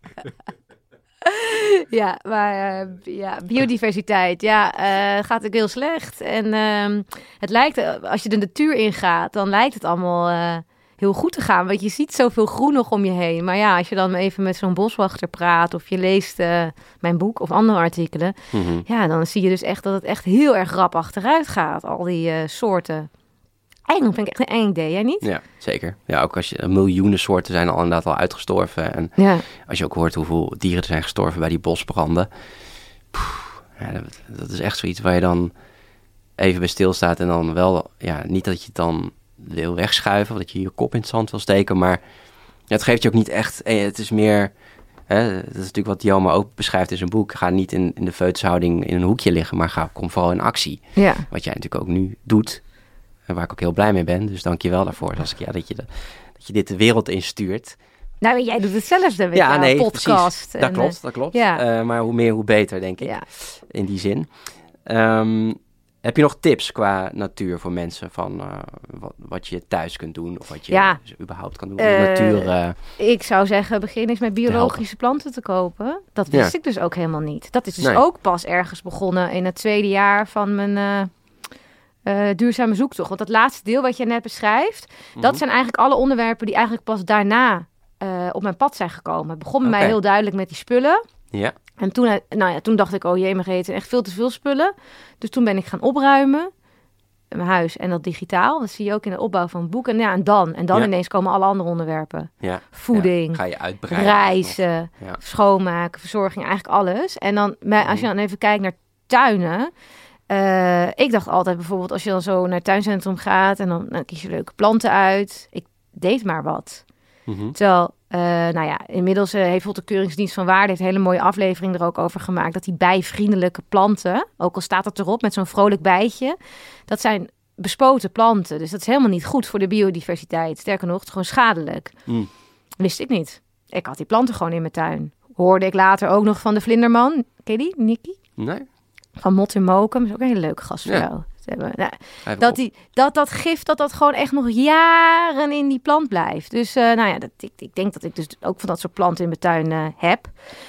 Ja, maar uh, ja, biodiversiteit, ja, uh, gaat ook heel slecht. En uh, het lijkt, als je de natuur ingaat, dan lijkt het allemaal uh, heel goed te gaan. Want je ziet zoveel groen nog om je heen. Maar ja, als je dan even met zo'n boswachter praat of je leest uh, mijn boek of andere artikelen, mm-hmm. ja, dan zie je dus echt dat het echt heel erg rap achteruit gaat. Al die uh, soorten. Eng, vind ik echt een eng idee, jij niet? Ja, zeker. Ja, ook als je miljoenen soorten zijn al inderdaad al uitgestorven. En ja. als je ook hoort hoeveel dieren er zijn gestorven bij die bosbranden. Poeh, ja, dat, dat is echt zoiets waar je dan even bij stilstaat. En dan wel, ja, niet dat je het dan wil wegschuiven, of dat je je kop in het zand wil steken. Maar ja, het geeft je ook niet echt, het is meer, hè, dat is natuurlijk wat Jelma ook beschrijft in zijn boek. Ga niet in, in de feutushouding in een hoekje liggen, maar ga, kom vooral in actie. Ja. Wat jij natuurlijk ook nu doet. En waar ik ook heel blij mee ben. Dus dank je wel daarvoor. Als ik, ja, dat, je de, dat je dit de wereld instuurt. Nou, jij doet hetzelfde met ja, jouw nee, podcast. Precies. Dat en, klopt, dat klopt. Ja. Uh, maar hoe meer, hoe beter, denk ik. Ja. In die zin. Um, heb je nog tips qua natuur voor mensen? Van uh, wat, wat je thuis kunt doen? Of wat je ja. dus überhaupt kan doen? Uh, natuur, uh, ik zou zeggen, begin eens met biologische planten te kopen. Dat wist ja. ik dus ook helemaal niet. Dat is dus nee. ook pas ergens begonnen in het tweede jaar van mijn... Uh, Uh, duurzame zoektocht. Want dat laatste deel wat je net beschrijft, mm-hmm. dat zijn eigenlijk alle onderwerpen die eigenlijk pas daarna uh, op mijn pad zijn gekomen. Het begon bij okay. mij heel duidelijk met die spullen. Ja. En toen, nou ja, toen dacht ik, oh jee, maar het echt veel te veel spullen. Dus toen ben ik gaan opruimen. Mijn huis en dat digitaal. Dat zie je ook in de opbouw van het boek. En ja, en dan. En dan ja. ineens komen alle andere onderwerpen. Ja. Voeding, ja. Ga je uitbreiden, reizen, ja. schoonmaken, verzorging, eigenlijk alles. En dan, mm-hmm. als je dan even kijkt naar tuinen... Uh, ik dacht altijd bijvoorbeeld als je dan zo naar het tuincentrum gaat en dan, dan kies je leuke planten uit. Ik deed maar wat. Mm-hmm. Terwijl, uh, nou ja, inmiddels uh, heeft bijvoorbeeld de Keuringsdienst van Waarde heeft een hele mooie aflevering er ook over gemaakt. Dat die bijvriendelijke planten, ook al staat het erop met zo'n vrolijk bijtje, dat zijn bespoten planten. Dus dat is helemaal niet goed voor de biodiversiteit. Sterker nog, het is gewoon schadelijk. Mm. Wist ik niet. Ik had die planten gewoon in mijn tuin. Hoorde ik later ook nog van de vlinderman. Ken je die, Nicky? Nee. Van Mot in Mokum. Dat is ook een hele leuke gast voor ja. jou. Nou, dat, die, dat dat gif, dat dat gewoon echt nog jaren in die plant blijft. Dus uh, nou ja, dat, ik, ik denk dat ik dus ook van dat soort planten in mijn tuin uh, heb.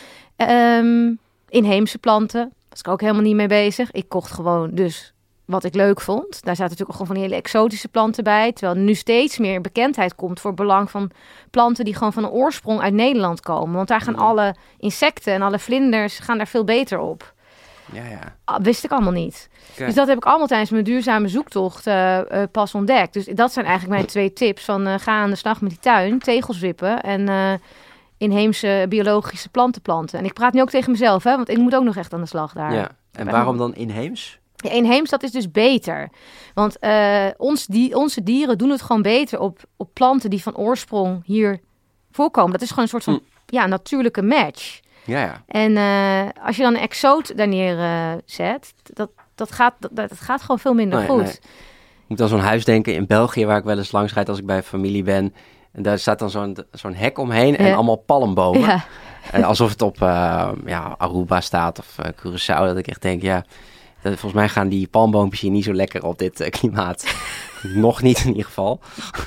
Um, inheemse planten. Was ik ook helemaal niet mee bezig. Ik kocht gewoon dus wat ik leuk vond. Daar zaten natuurlijk ook gewoon van die hele exotische planten bij. Terwijl er nu steeds meer bekendheid komt voor het belang van planten die gewoon van een oorsprong uit Nederland komen. Want daar gaan mm. alle insecten en alle vlinders gaan daar veel beter op. Ja, ja. Wist ik allemaal niet. Okay. Dus dat heb ik allemaal tijdens mijn duurzame zoektocht uh, uh, pas ontdekt. Dus dat zijn eigenlijk mijn twee tips. Van uh, ga aan de slag met die tuin, tegels wippen en uh, inheemse biologische planten planten. En ik praat nu ook tegen mezelf, hè, want ik moet ook nog echt aan de slag daar. Ja. En waarom dan inheems? Ja, inheems, dat is dus beter. Want uh, ons die, onze dieren doen het gewoon beter op, op planten die van oorsprong hier voorkomen. Dat is gewoon een soort van hm. ja, natuurlijke match. Ja, ja. En uh, als je dan een exoot daar neer uh, zet, dat, dat, gaat, dat, dat gaat gewoon veel minder nee, goed. Nee. moet aan zo'n huis denken in België, waar ik wel eens langs rijd als ik bij familie ben. En daar staat dan zo'n, zo'n hek omheen en ja. allemaal palmbomen. Ja. En alsof het op uh, ja, Aruba staat of uh, Curaçao. Dat ik echt denk, ja, dat, volgens mij gaan die palmboompjes hier niet zo lekker op dit uh, klimaat. Nog niet in ieder geval.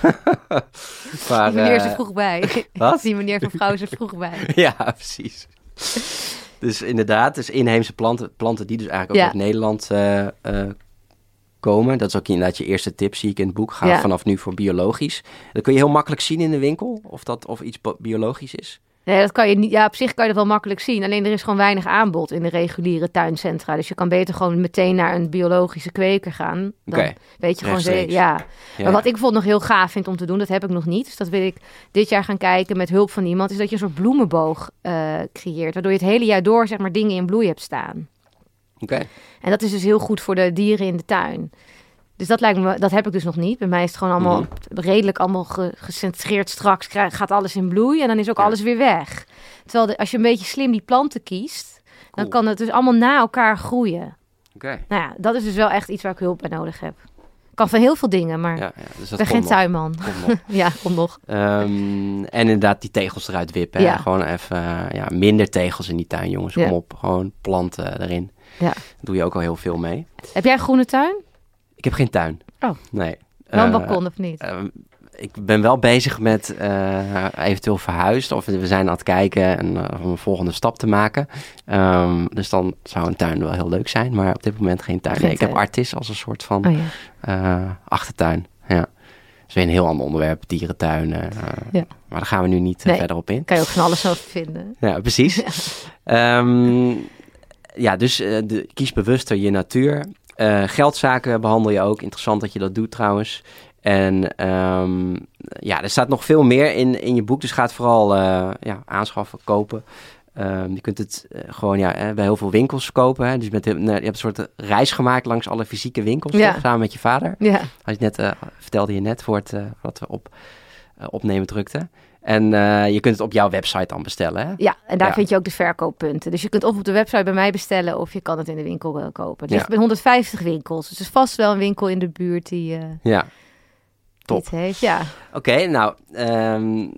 Maar, die meneer is er vroeg bij. Wat? Die meneer van vrouw is er vroeg bij. Ja, precies. Dus inderdaad, dus inheemse planten, planten die dus eigenlijk ook ja. uit Nederland uh, uh, komen. Dat is ook inderdaad je eerste tip, zie ik in het boek. Ga ja. vanaf nu voor biologisch. Dat kun je heel makkelijk zien in de winkel, of dat of iets biologisch is. Nee, dat kan je niet. Ja, op zich kan je dat wel makkelijk zien. Alleen er is gewoon weinig aanbod in de reguliere tuincentra. Dus je kan beter gewoon meteen naar een biologische kweker gaan. Dan okay. weet je gewoon zeker. Ja. ja. Maar wat ik bijvoorbeeld nog heel gaaf vind om te doen, dat heb ik nog niet. Dus dat wil ik dit jaar gaan kijken met hulp van iemand. Is dat je een soort bloemenboog uh, creëert. Waardoor je het hele jaar door zeg maar dingen in bloei hebt staan. Oké. Okay. En dat is dus heel goed voor de dieren in de tuin. Dus dat lijkt me, dat heb ik dus nog niet. Bij mij is het gewoon allemaal mm-hmm. redelijk allemaal ge, gecentreerd. Straks krijg, gaat alles in bloei en dan is ook ja. alles weer weg. Terwijl de, als je een beetje slim die planten kiest, cool. dan kan het dus allemaal na elkaar groeien. Oké. Okay. Nou ja, dat is dus wel echt iets waar ik hulp bij nodig heb. Kan van heel veel dingen, maar ja, ja, dus ik ben geen nog. tuinman. Nog. ja, kom nog. Um, en inderdaad die tegels eruit wippen. Ja. Gewoon even uh, ja, minder tegels in die tuin, jongens. Kom ja. op, gewoon planten erin. Ja. Daar doe je ook al heel veel mee. Heb jij een groene tuin? Ik heb geen tuin. Oh. Nee. Wel een uh, balkon of niet? Uh, ik ben wel bezig met uh, eventueel verhuisd. Of we zijn aan het kijken en, uh, om een volgende stap te maken. Um, dus dan zou een tuin wel heel leuk zijn. Maar op dit moment geen tuin. Geen nee, ik tuin. heb Artis als een soort van oh, ja. uh, achtertuin. Ja. Dat is weer een heel ander onderwerp. Dierentuinen. Uh, ja. Maar daar gaan we nu niet uh, nee, verder op in. Kan je ook van alles over vinden. Ja, precies. ja. Um, ja, dus uh, de, kies bewuster je natuur. Uh, geldzaken behandel je ook. Interessant dat je dat doet trouwens. En um, ja, er staat nog veel meer in, in je boek. Dus ga het vooral uh, ja, aanschaffen, kopen. Um, je kunt het uh, gewoon ja, bij heel veel winkels kopen. Hè. Dus met, uh, je hebt een soort reis gemaakt langs alle fysieke winkels. Ja. Toch? Samen met je vader. Ja. Had je net, uh, vertelde je net voor het, uh, wat we op, uh, opnemen drukten. En uh, je kunt het op jouw website dan bestellen, hè? Ja, en daar ja. vind je ook de verkooppunten. Dus je kunt of op de website bij mij bestellen of je kan het in de winkel uh, kopen. Het ligt ja. bij honderdvijftig winkels. Dus er is vast wel een winkel in de buurt die uh, ja. Top. dit heeft. Ja. Oké, okay, nou, um,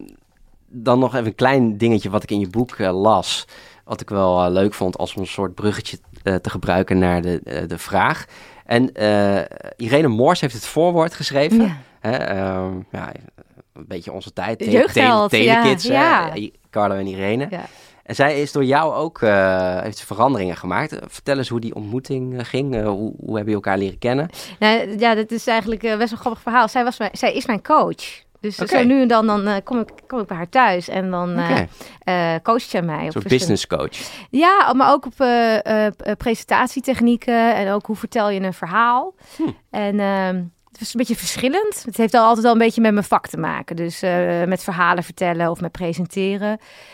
dan nog even een klein dingetje wat ik in je boek uh, las. Wat ik wel uh, leuk vond als een soort bruggetje uh, te gebruiken naar de, uh, de vraag. En uh, Irene Moors heeft het voorwoord geschreven. Ja. Hè, um, ja, een beetje onze tijd. Te- Jeugdheld, te- telekids, ja. ja. Carlo en Irene. Ja. En zij is door jou ook, uh, heeft veranderingen gemaakt. Vertel eens hoe die ontmoeting uh, ging. Uh, hoe, hoe hebben je elkaar leren kennen? Nou, ja, dat is eigenlijk uh, best een grappig verhaal. Zij, was mijn, zij is mijn coach. Dus okay. zo nu en dan, dan uh, kom, ik, kom ik bij haar thuis en dan uh, okay. uh, coacht zij mij. Een soort business coach. Ja, maar ook op uh, uh, presentatietechnieken en ook hoe vertel je een verhaal. Hm. En uh, het was een beetje verschillend. Het heeft al altijd wel een beetje met mijn vak te maken. Dus uh, met verhalen vertellen of met presenteren.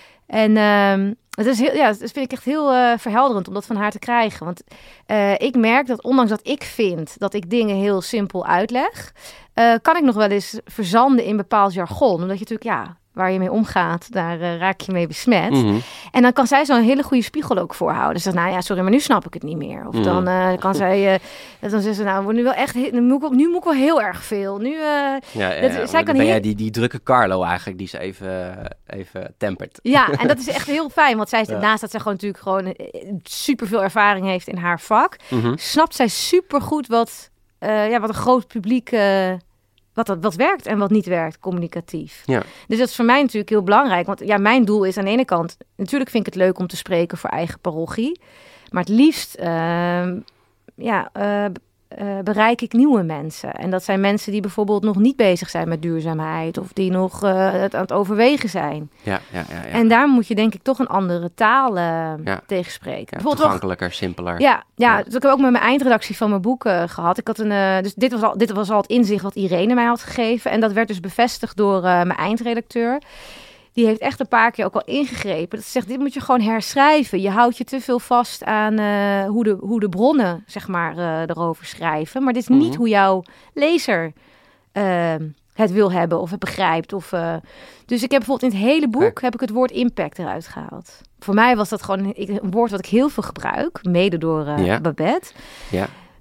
En uh, het is heel, ja, dat vind ik echt heel uh, verhelderend om dat van haar te krijgen. Want uh, ik merk dat ondanks dat ik vind dat ik dingen heel simpel uitleg, uh, kan ik nog wel eens verzanden in bepaald jargon. Omdat je natuurlijk, ja, waar je mee omgaat, daar uh, raak je mee besmet. Mm-hmm. En dan kan zij zo'n hele goede spiegel ook voorhouden. Dus dan, nou ja, sorry, maar nu snap ik het niet meer. Of mm. dan uh, kan zij, uh, dan zegt ze, nou, nu wel echt, nu moet ik, nu moet ik wel heel erg veel. Nu, uh, ja, ja, dat, ja, zij kan ben heel... jij die, die drukke Carlo eigenlijk, die ze even, even tempert. Ja, en dat is echt heel fijn, want zij is, ja. naast dat zij gewoon natuurlijk gewoon superveel ervaring heeft in haar vak, mm-hmm. snapt zij supergoed wat, uh, ja, wat een groot publiek... Uh, Wat, dat, wat werkt en wat niet werkt, communicatief. Ja. Dus dat is voor mij natuurlijk heel belangrijk. Want ja, mijn doel is aan de ene kant... Natuurlijk vind ik het leuk om te spreken voor eigen parochie. Maar het liefst uh, ja, uh, uh, bereik ik nieuwe mensen. En dat zijn mensen die bijvoorbeeld nog niet bezig zijn met duurzaamheid. Of die nog uh, het aan het overwegen zijn. Ja, ja, ja, ja. En daar moet je denk ik toch een andere taal uh, ja. tegen spreken. Ja, toegankelijker, toch, simpeler. Ja, ja, ja. Dus ik heb ook met mijn eindredactie van mijn boek uh, gehad. Ik had een, uh, dus dit was, al, dit was al het inzicht wat Irene mij had gegeven. En dat werd dus bevestigd door uh, mijn eindredacteur. Die heeft echt een paar keer ook al ingegrepen. Dat zegt, dit moet je gewoon herschrijven. Je houdt je te veel vast aan uh, hoe, de, hoe de bronnen, zeg maar, uh, erover schrijven. Maar dit is mm-hmm. niet hoe jouw lezer uh, het wil hebben of het begrijpt. Of, uh, dus ik heb bijvoorbeeld in het hele boek okay. heb ik het woord impact eruit gehaald. Voor mij was dat gewoon een, een woord wat ik heel veel gebruik. Mede door uh, ja. Babette. Ja.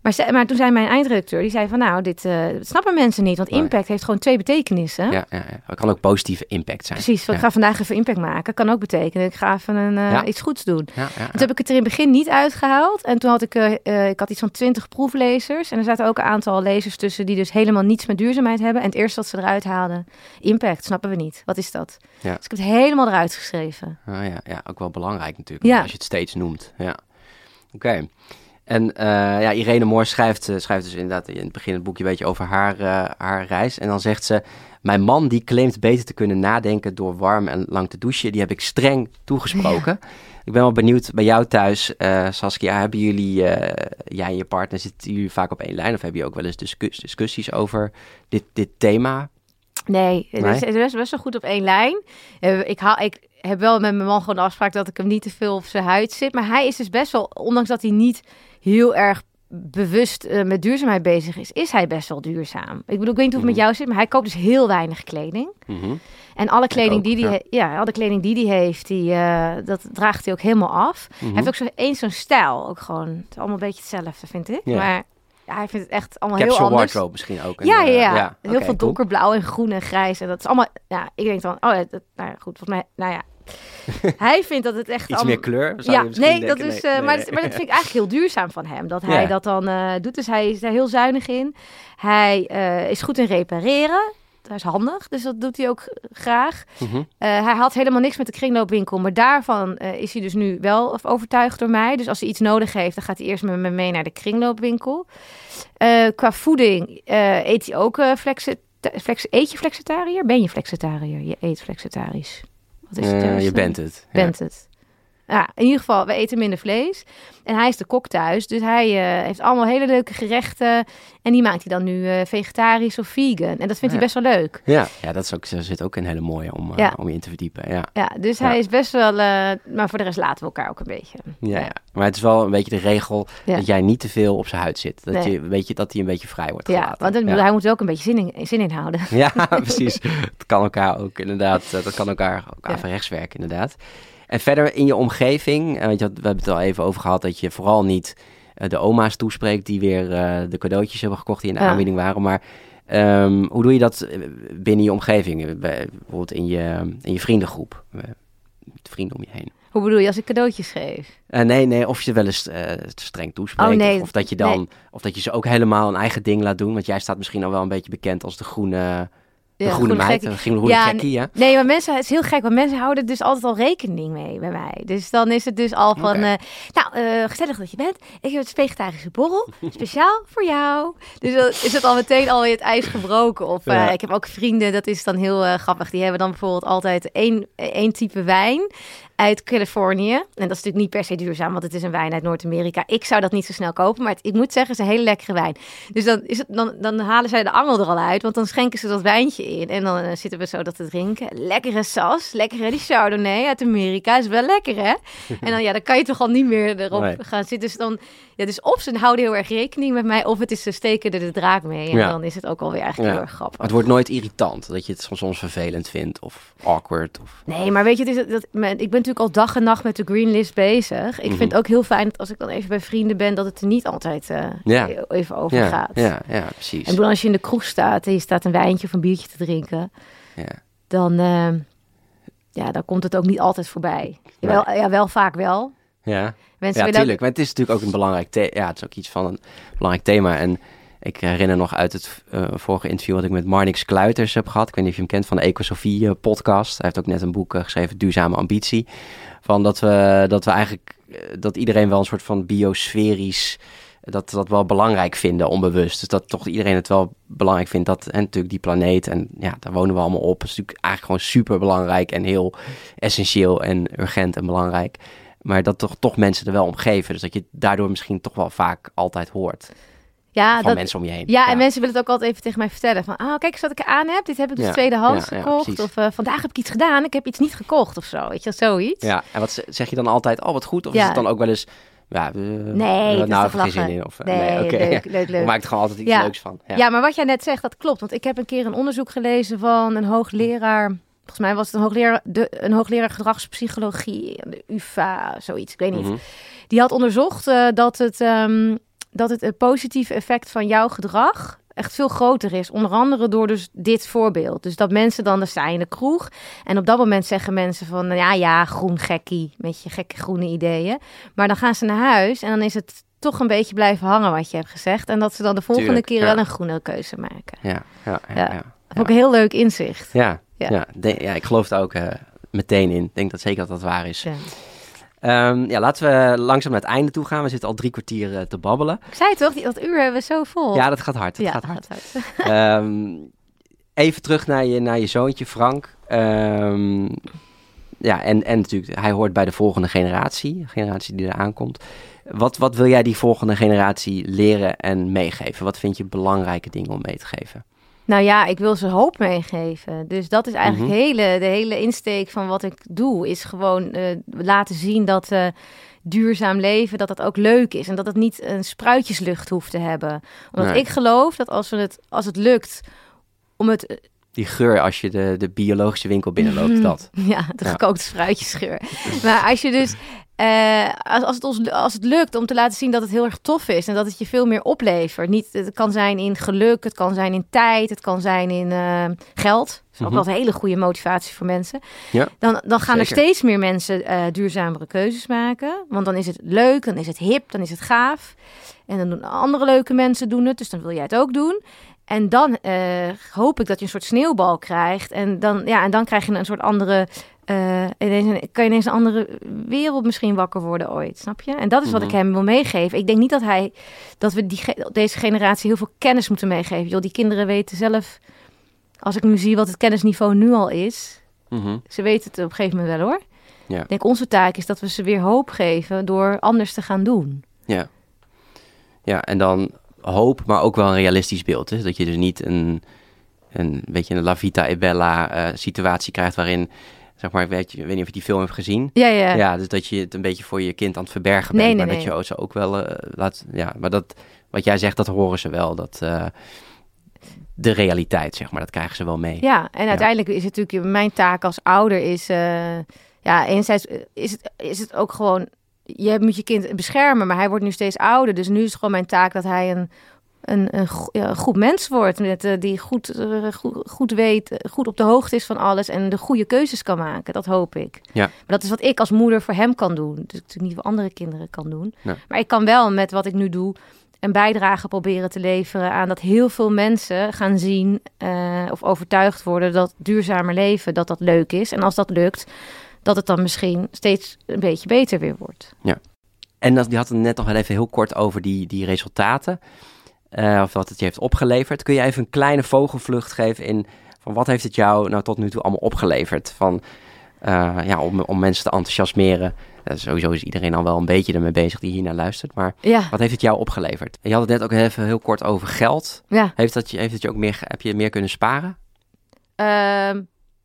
Maar, ze, maar toen zei mijn eindredacteur, die zei van nou, dit uh, snappen mensen niet. Want nee. impact heeft gewoon twee betekenissen. Ja, ja, ja. Het kan ook positieve impact zijn. Precies, ja. ik ga vandaag even impact maken. Kan ook betekenen, ik ga even een, uh, ja. iets goeds doen. Ja, ja, ja. Toen heb ik het er in het begin niet uitgehaald. En toen had ik, uh, uh, ik had iets van twintig proeflezers. En er zaten ook een aantal lezers tussen die dus helemaal niets met duurzaamheid hebben. En het eerste wat ze eruit haalden, impact, snappen we niet. Wat is dat? Ja. Dus ik heb het helemaal eruit geschreven. Ah, ja, ja, ook wel belangrijk natuurlijk, ja. als je het steeds noemt. Ja. Oké. Okay. En uh, ja, Irene Moor schrijft, uh, schrijft dus inderdaad in het begin het boekje een beetje over haar, uh, haar reis. En dan zegt ze, mijn man die claimt beter te kunnen nadenken door warm en lang te douchen. Die heb ik streng toegesproken. Ja. Ik ben wel benieuwd, bij jou thuis, uh, Saskia, hebben jullie, uh, jij en je partner, zitten jullie vaak op één lijn? Of hebben je ook wel eens discuss- discussies over dit, dit thema? Nee, nee? het is best, best wel goed op één lijn. Uh, ik, haal, ik heb wel met mijn man gewoon de afspraak dat ik hem niet te veel op zijn huid zit. Maar hij is dus best wel, ondanks dat hij niet heel erg bewust uh, met duurzaamheid bezig is, is hij best wel duurzaam. Ik bedoel, ik weet niet hoe het mm-hmm. met jou zit, maar hij koopt dus heel weinig kleding. Mm-hmm. En alle kleding, ook, die die ja. he- ja, alle kleding die hij heeft, die, uh, dat draagt hij ook helemaal af. Mm-hmm. Hij heeft ook zo, eens zo'n stijl, ook gewoon. Het is allemaal een beetje hetzelfde, vind ik. Ja. Maar ja, hij vindt het echt allemaal Capsule heel anders. wardrobe misschien ook. En, ja, ja, ja. ja. Heel okay, veel donkerblauw en groen en grijs. En dat is allemaal, ja, ik denk dan, oh, dat, nou ja, goed, volgens mij, nou ja. Hij vindt dat het echt iets allemaal... meer kleur. Zou ja, je nee, denken? dat is, nee, uh, nee, maar, nee. Dat, maar dat vind ik eigenlijk heel duurzaam van hem. Dat hij ja. dat dan uh, doet. Dus hij is daar heel zuinig in. Hij uh, is goed in repareren. Dat is handig, dus dat doet hij ook graag. Mm-hmm. Uh, hij had helemaal niks met de kringloopwinkel, maar daarvan uh, is hij dus nu wel overtuigd door mij. Dus als hij iets nodig heeft, dan gaat hij eerst met me mee naar de kringloopwinkel. Uh, qua voeding uh, eet hij ook uh, flexi- flex- eet je flexitariër? Ben je flexitariër? Je eet flexitarisch. Wat is het uh, je bent het. Bent ja. het. Ja, in ieder geval, we eten minder vlees. En hij is de kok thuis, dus hij uh, heeft allemaal hele leuke gerechten. En die maakt hij dan nu uh, vegetarisch of vegan. En dat vindt ja. hij best wel leuk. Ja, ja dat is ook, er zit ook een hele mooie om, uh, ja. om je in te verdiepen. Ja, ja dus ja. hij is best wel... Uh, maar voor de rest laten we elkaar ook een beetje. Ja, ja. Maar het is wel een beetje de regel ja. dat jij niet te veel op zijn huid zit. Dat, nee. je, weet je, dat hij een beetje vrij wordt ja, gelaten. Want het, ja, want hij moet er ook een beetje zin in, zin in houden. Ja, precies. Het kan elkaar ook inderdaad... Dat kan elkaar ook ja. averechts werken, inderdaad. En verder in je omgeving, want we hebben het al even over gehad dat je vooral niet uh, de oma's toespreekt die weer uh, de cadeautjes hebben gekocht die in de ja. aanbieding waren. Maar um, hoe doe je dat binnen je omgeving? Bijvoorbeeld in je, in je vriendengroep, met vrienden om je heen. Hoe bedoel je, als ik cadeautjes geef? Uh, nee, nee, of je wel eens uh, streng toespreekt. Oh, nee. of, of dat je dan, nee. of dat je ze ook helemaal een eigen ding laat doen. Want jij staat misschien al wel een beetje bekend als de groene... De ja, groene, groene meid, de groene ja, gekkie, ja? Nee, maar mensen, het is heel gek, want mensen houden dus altijd al rekening mee bij mij. Dus dan is het dus al van, okay. uh, nou, uh, gezellig dat je bent. Ik heb het vegetarische borrel, speciaal voor jou. Dus dan is het al meteen alweer het ijs gebroken. Of uh, ja. ik heb ook vrienden, dat is dan heel uh, grappig. Die hebben dan bijvoorbeeld altijd één, één type wijn uit Californië. En dat is natuurlijk niet per se duurzaam, want het is een wijn uit Noord-Amerika. Ik zou dat niet zo snel kopen, maar het, ik moet zeggen, het is een hele lekkere wijn. Dus dan, is het, dan, dan halen zij de angel er al uit, want dan schenken ze dat wijntje in. En dan uh, zitten we zo dat te drinken. Lekkere sas, lekkere die Chardonnay uit Amerika. Is wel lekker, hè? En dan, ja, dan kan je toch al niet meer erop nee. gaan zitten. Dus dan, ja, dus of ze houden heel erg rekening met mij, of het is ze steken er de draak mee. En ja. dan is het ook alweer eigenlijk ja. heel erg grappig. Het wordt nooit irritant, dat je het soms, soms vervelend vindt, of awkward. Of... Nee, maar weet je, het is, dat, ik ben natuurlijk al dag en nacht met de Green List bezig. Ik mm-hmm. vind het ook heel fijn dat als ik dan even bij vrienden ben, dat het er niet altijd uh, ja. even over ja. gaat. Ja, ja, precies. En bedoel, als je in de kroeg staat en je staat een wijntje of een biertje te drinken, ja. dan, uh, ja, dan komt het ook niet altijd voorbij. Nee. Wel, ja, wel vaak wel. Ja, Mensen ja tuurlijk. Ook... Maar het is natuurlijk ook een belangrijk thema. Ja, het is ook iets van een belangrijk thema. En ik herinner nog uit het uh, vorige interview wat ik met Marnix Kluiters heb gehad. Ik weet niet of je hem kent van de Ecosofie uh, podcast. Hij heeft ook net een boek uh, geschreven, Duurzame Ambitie. Van dat we, dat we eigenlijk, uh, dat iedereen wel een soort van biosferisch, dat dat wel belangrijk vinden, onbewust. Dus dat toch iedereen het wel belangrijk vindt, dat en natuurlijk die planeet, en ja, daar wonen we allemaal op. Dat is natuurlijk eigenlijk gewoon super belangrijk en heel essentieel en urgent en belangrijk. Maar dat toch, toch mensen er wel om geven. Dus dat je het daardoor misschien toch wel vaak altijd hoort. Ja, van dat, mensen om je heen. Ja, ja, en mensen willen het ook altijd even tegen mij vertellen. Van, oh, kijk eens wat ik aan heb. Dit heb ik dus ja, tweedehands ja, gekocht. Ja, of uh, vandaag heb ik iets gedaan. Ik heb iets niet gekocht of zo. Weet je, zoiets. Ja, en wat zeg je dan altijd? Oh, wat goed. Of ja. is het dan ook wel eens... Ja, uh, nee, uh, nou, even geen zin in. Of, nee, nee okay. leuk, leuk, leuk. Je maakt er gewoon altijd iets ja. leuks van. Ja. ja, maar wat jij net zegt, dat klopt. Want ik heb een keer een onderzoek gelezen van een hoogleraar... Volgens mij was het een hoogleraar, de, een hoogleraar gedragspsychologie, de U vA, zoiets, ik weet niet. Mm-hmm. Die had onderzocht uh, dat het... Um, dat het, het positieve effect van jouw gedrag echt veel groter is. Onder andere door dus dit voorbeeld. Dus dat mensen dan, er staan in de kroeg. En op dat moment zeggen mensen van, ja, ja, groen gekkie. Met je gekke groene ideeën. Maar dan gaan ze naar huis en dan is het toch een beetje blijven hangen wat je hebt gezegd. En dat ze dan de volgende Tuurlijk, keer ja. wel een groene keuze maken. Ja, ja, ja. Ja. ja, Dat ja. vond ik een heel leuk inzicht. Ja, Ja. ja. de- ja ik geloof daar ook uh, meteen in. Ik denk dat zeker dat dat waar is. Ja. Um, ja, laten we langzaam naar het einde toe gaan. We zitten al drie kwartier uh, te babbelen. Ik zei toch, die, dat uur hebben we zo vol. Ja, dat gaat hard. Dat ja, gaat hard. gaat hard. um, even terug naar je, naar je zoontje Frank. Um, ja, en, en natuurlijk, hij hoort bij de volgende generatie. De generatie die eraan komt. Wat, wat wil jij die volgende generatie leren en meegeven? Wat vind je belangrijke dingen om mee te geven? Nou ja, ik wil ze hoop meegeven. Dus dat is eigenlijk Mm-hmm. hele, de hele insteek van wat ik doe. Is gewoon uh, laten zien dat uh, duurzaam leven, dat dat ook leuk is. En dat het niet een spruitjeslucht hoeft te hebben. Omdat Nee. ik geloof dat als, we het, als het lukt om het... Die geur als je de, de biologische winkel binnenloopt, dat. Ja, de Ja. gekookte spruitjesgeur. Maar als je dus... Uh, als, als, het ons, als het lukt om te laten zien dat het heel erg tof is en dat het je veel meer oplevert. Niet, het kan zijn in geluk, het kan zijn in tijd, het kan zijn in uh, geld. Dat is ook Mhm. wel een hele goede motivatie voor mensen. Ja, dan, dan gaan er zeker. steeds meer mensen uh, duurzamere keuzes maken. Want dan is het leuk, dan is het hip, dan is het gaaf. En dan doen andere leuke mensen doen het, dus dan wil jij het ook doen. En dan uh, hoop ik dat je een soort sneeuwbal krijgt. En dan, ja, en dan krijg je een soort andere... Uh, ineens, kan je ineens een andere wereld misschien wakker worden ooit, snap je? En dat is wat Mhm. ik hem wil meegeven. Ik denk niet dat hij, dat we die, deze generatie heel veel kennis moeten meegeven. Joh, die kinderen weten zelf, als ik nu zie wat het kennisniveau nu al is, Mm-hmm. ze weten het op een gegeven moment wel hoor. Ja. Ik denk onze taak is dat we ze weer hoop geven door anders te gaan doen. Ja. Ja, en dan hoop, maar ook wel een realistisch beeld. Hè? Dat je dus niet een, een beetje een La Vita e Bella uh, situatie krijgt waarin, zeg maar, weet je, ik weet niet of je die film hebt gezien. Ja, ja. Ja, dus dat je het een beetje voor je kind aan het verbergen bent. Nee, nee, maar nee. dat je ze ook wel uh, laat, ja, maar dat, wat jij zegt, dat horen ze wel. Dat uh, de realiteit, zeg maar, dat krijgen ze wel mee. Ja, en uiteindelijk is het natuurlijk, mijn taak als ouder is, uh, ja, enerzijds is het, is het ook gewoon, je moet je kind beschermen, maar hij wordt nu steeds ouder. Dus nu is het gewoon mijn taak dat hij een, een, een, ja, een goed mens wordt. Met, uh, die goed, uh, goed, goed weet, uh, goed op de hoogte is van alles en de goede keuzes kan maken. Dat hoop ik. Ja. Maar dat is wat ik als moeder voor hem kan doen. Dus natuurlijk niet voor andere kinderen kan doen. Nee. Maar ik kan wel met wat ik nu doe een bijdrage proberen te leveren aan dat heel veel mensen gaan zien uh, of overtuigd worden dat duurzamer leven, dat dat leuk is. En als dat lukt, dat het dan misschien steeds een beetje beter weer wordt. Ja. En dat, die had het net nog wel even heel kort over die, die resultaten. Uh, of wat het je heeft opgeleverd. Kun je even een kleine vogelvlucht geven in van wat heeft het jou nou tot nu toe allemaal opgeleverd? Van, uh, ja, om, om mensen te enthousiasmeren. Uh, sowieso is iedereen al wel een beetje ermee bezig die hiernaar luistert. Maar ja. Wat heeft het jou opgeleverd? En je had het net ook even heel kort over geld. Ja. Heeft dat je, heeft het je ook meer, heb je meer kunnen sparen? Uh,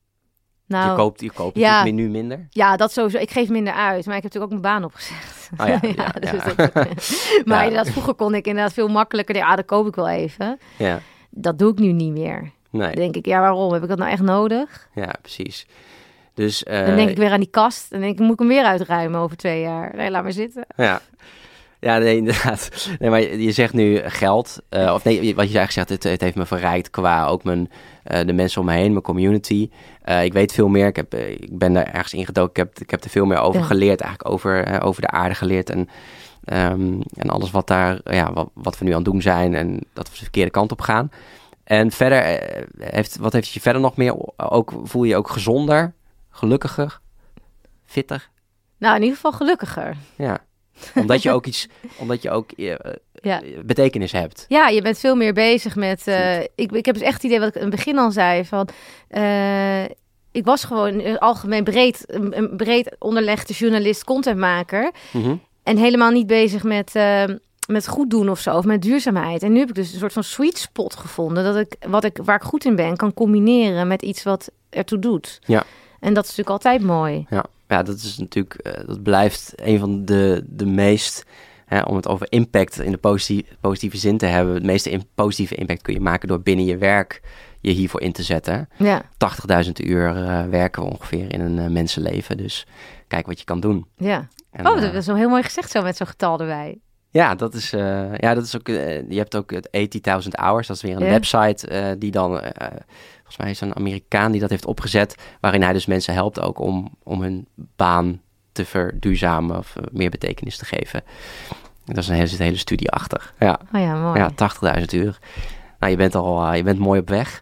nou, je koopt, je koopt ja. natuurlijk nu minder. Ja, dat sowieso. Ik geef minder uit. Maar ik heb natuurlijk ook mijn baan opgezegd. Oh ja, ja, ja, dus ja. Dat, maar Ja. inderdaad, vroeger kon ik inderdaad veel makkelijker. Ja, dat koop ik wel even. Ja. Dat doe ik nu niet meer. Nee. Dan denk ik, ja, waarom? Heb ik dat nou echt nodig? Ja, precies. Dus, uh, dan denk ik weer aan die kast. Dan denk ik, moet ik hem weer uitruimen over twee jaar? Nee, laat maar zitten. Ja, ja nee, inderdaad. Nee, maar je zegt nu geld. Uh, of nee, wat je eigenlijk zegt, het, het heeft me verrijkt qua ook mijn, uh, de mensen om me heen, mijn community. Uh, ik weet veel meer. Ik, heb, uh, ik ben er ergens ingedoken. Ik heb, ik heb er veel meer over ja. geleerd. Eigenlijk over, uh, over de aarde geleerd. En, um, en alles wat, daar, ja, wat, wat we nu aan het doen zijn. En dat we de verkeerde kant op gaan. En verder, uh, heeft, wat heeft je verder nog meer? Ook, voel je je ook gezonder? Gelukkiger? Fitter? Nou, in ieder geval gelukkiger. Ja, omdat je ook iets, omdat je ook uh, ja. betekenis hebt. Ja, je bent veel meer bezig met... Uh, ik, ik heb dus echt het idee wat ik in het begin al zei, van... Uh, ik was gewoon een algemeen breed, een breed onderlegde journalist, contentmaker. Mm-hmm. En helemaal niet bezig met... Uh, met goed doen of zo, of met duurzaamheid. En nu heb ik dus een soort van sweet spot gevonden, dat ik wat ik waar ik goed in ben, kan combineren met iets wat ertoe doet. Ja. En dat is natuurlijk altijd mooi. Ja, ja dat is natuurlijk, uh, dat blijft een van de, de meest, hè, om het over impact in de positieve, positieve zin te hebben, het meeste in, positieve impact kun je maken door binnen je werk je hiervoor in te zetten. Ja. tachtigduizend uur uh, werken we ongeveer in een uh, mensenleven, dus kijk wat je kan doen. Ja. En, oh, dat uh, is zo heel mooi gezegd zo met zo'n getal erbij. Ja, dat is, uh, ja, dat is ook. Uh, je hebt ook het eighty-thousand hours. Dat is weer een ja. website uh, die dan. Uh, volgens mij is een Amerikaan die dat heeft opgezet. Waarin hij dus mensen helpt ook om, om hun baan te verduurzamen of uh, meer betekenis te geven. Dat is een hele, een hele studie achter. Ja, oh ja, mooi. Ja, tachtigduizend uur. Nou, je bent al, uh, je bent mooi op weg.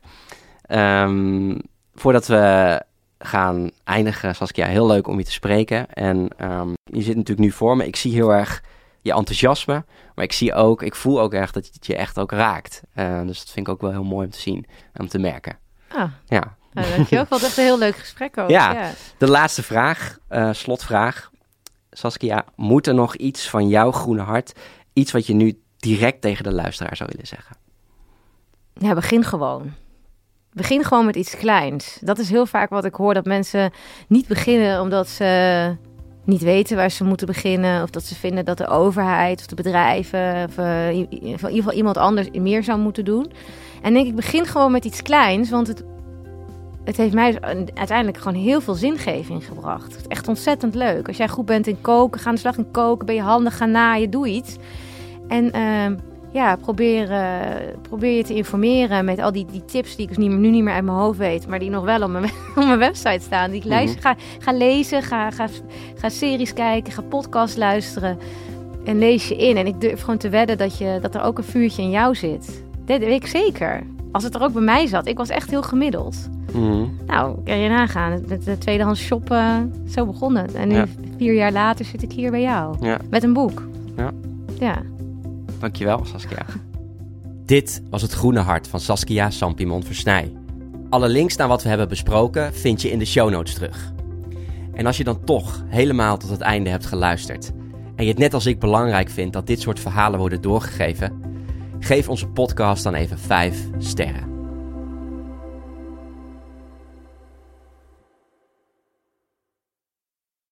Um, voordat we gaan eindigen, Saskia, heel leuk om je te spreken. En um, je zit natuurlijk nu voor me. Ik zie heel erg je enthousiasme, maar ik zie ook, ik voel ook echt dat het je echt ook raakt. Uh, dus dat vind ik ook wel heel mooi om te zien en om te merken. Ah, ja. Nou, dankjewel. Ik vond het echt een heel leuk gesprek ook. Ja, ja. De laatste vraag, uh, slotvraag. Saskia, moet er nog iets van jouw groene hart, iets wat je nu direct tegen de luisteraar zou willen zeggen? Ja, begin gewoon. Begin gewoon met iets kleins. Dat is heel vaak wat ik hoor, dat mensen niet beginnen omdat ze niet weten waar ze moeten beginnen. Of dat ze vinden dat de overheid of de bedrijven of uh, in ieder geval iemand anders meer zou moeten doen. En denk ik, begin gewoon met iets kleins, want het, het heeft mij uiteindelijk gewoon heel veel zingeving gebracht. Het is echt ontzettend leuk. Als jij goed bent in koken, ga aan de slag in koken, ben je handig, ga naaien, doe iets. En uh, ja, probeer, uh, probeer je te informeren met al die, die tips die ik nu niet meer uit mijn hoofd weet, maar die nog wel op mijn, op mijn website staan. Die ik mm-hmm. luister, ga, ga lezen, ga, ga, ga series kijken, ga podcasts luisteren en lees je in. En ik durf gewoon te wedden dat, je, dat er ook een vuurtje in jou zit. Dat weet ik zeker. Als het er ook bij mij zat. Ik was echt heel gemiddeld. Mm-hmm. Nou, kan je nagaan. Met de tweedehands shoppen, zo begon het. En nu, ja. vier jaar later, zit ik hier bij jou. Ja. Met een boek. Ja. Ja. Dankjewel, Saskia. Dit was het Groene Hart van Saskia Sampimon-Versnij. Alle links naar wat we hebben besproken vind je in de show notes terug. En als je dan toch helemaal tot het einde hebt geluisterd en je het net als ik belangrijk vindt dat dit soort verhalen worden doorgegeven, geef onze podcast dan even vijf sterren.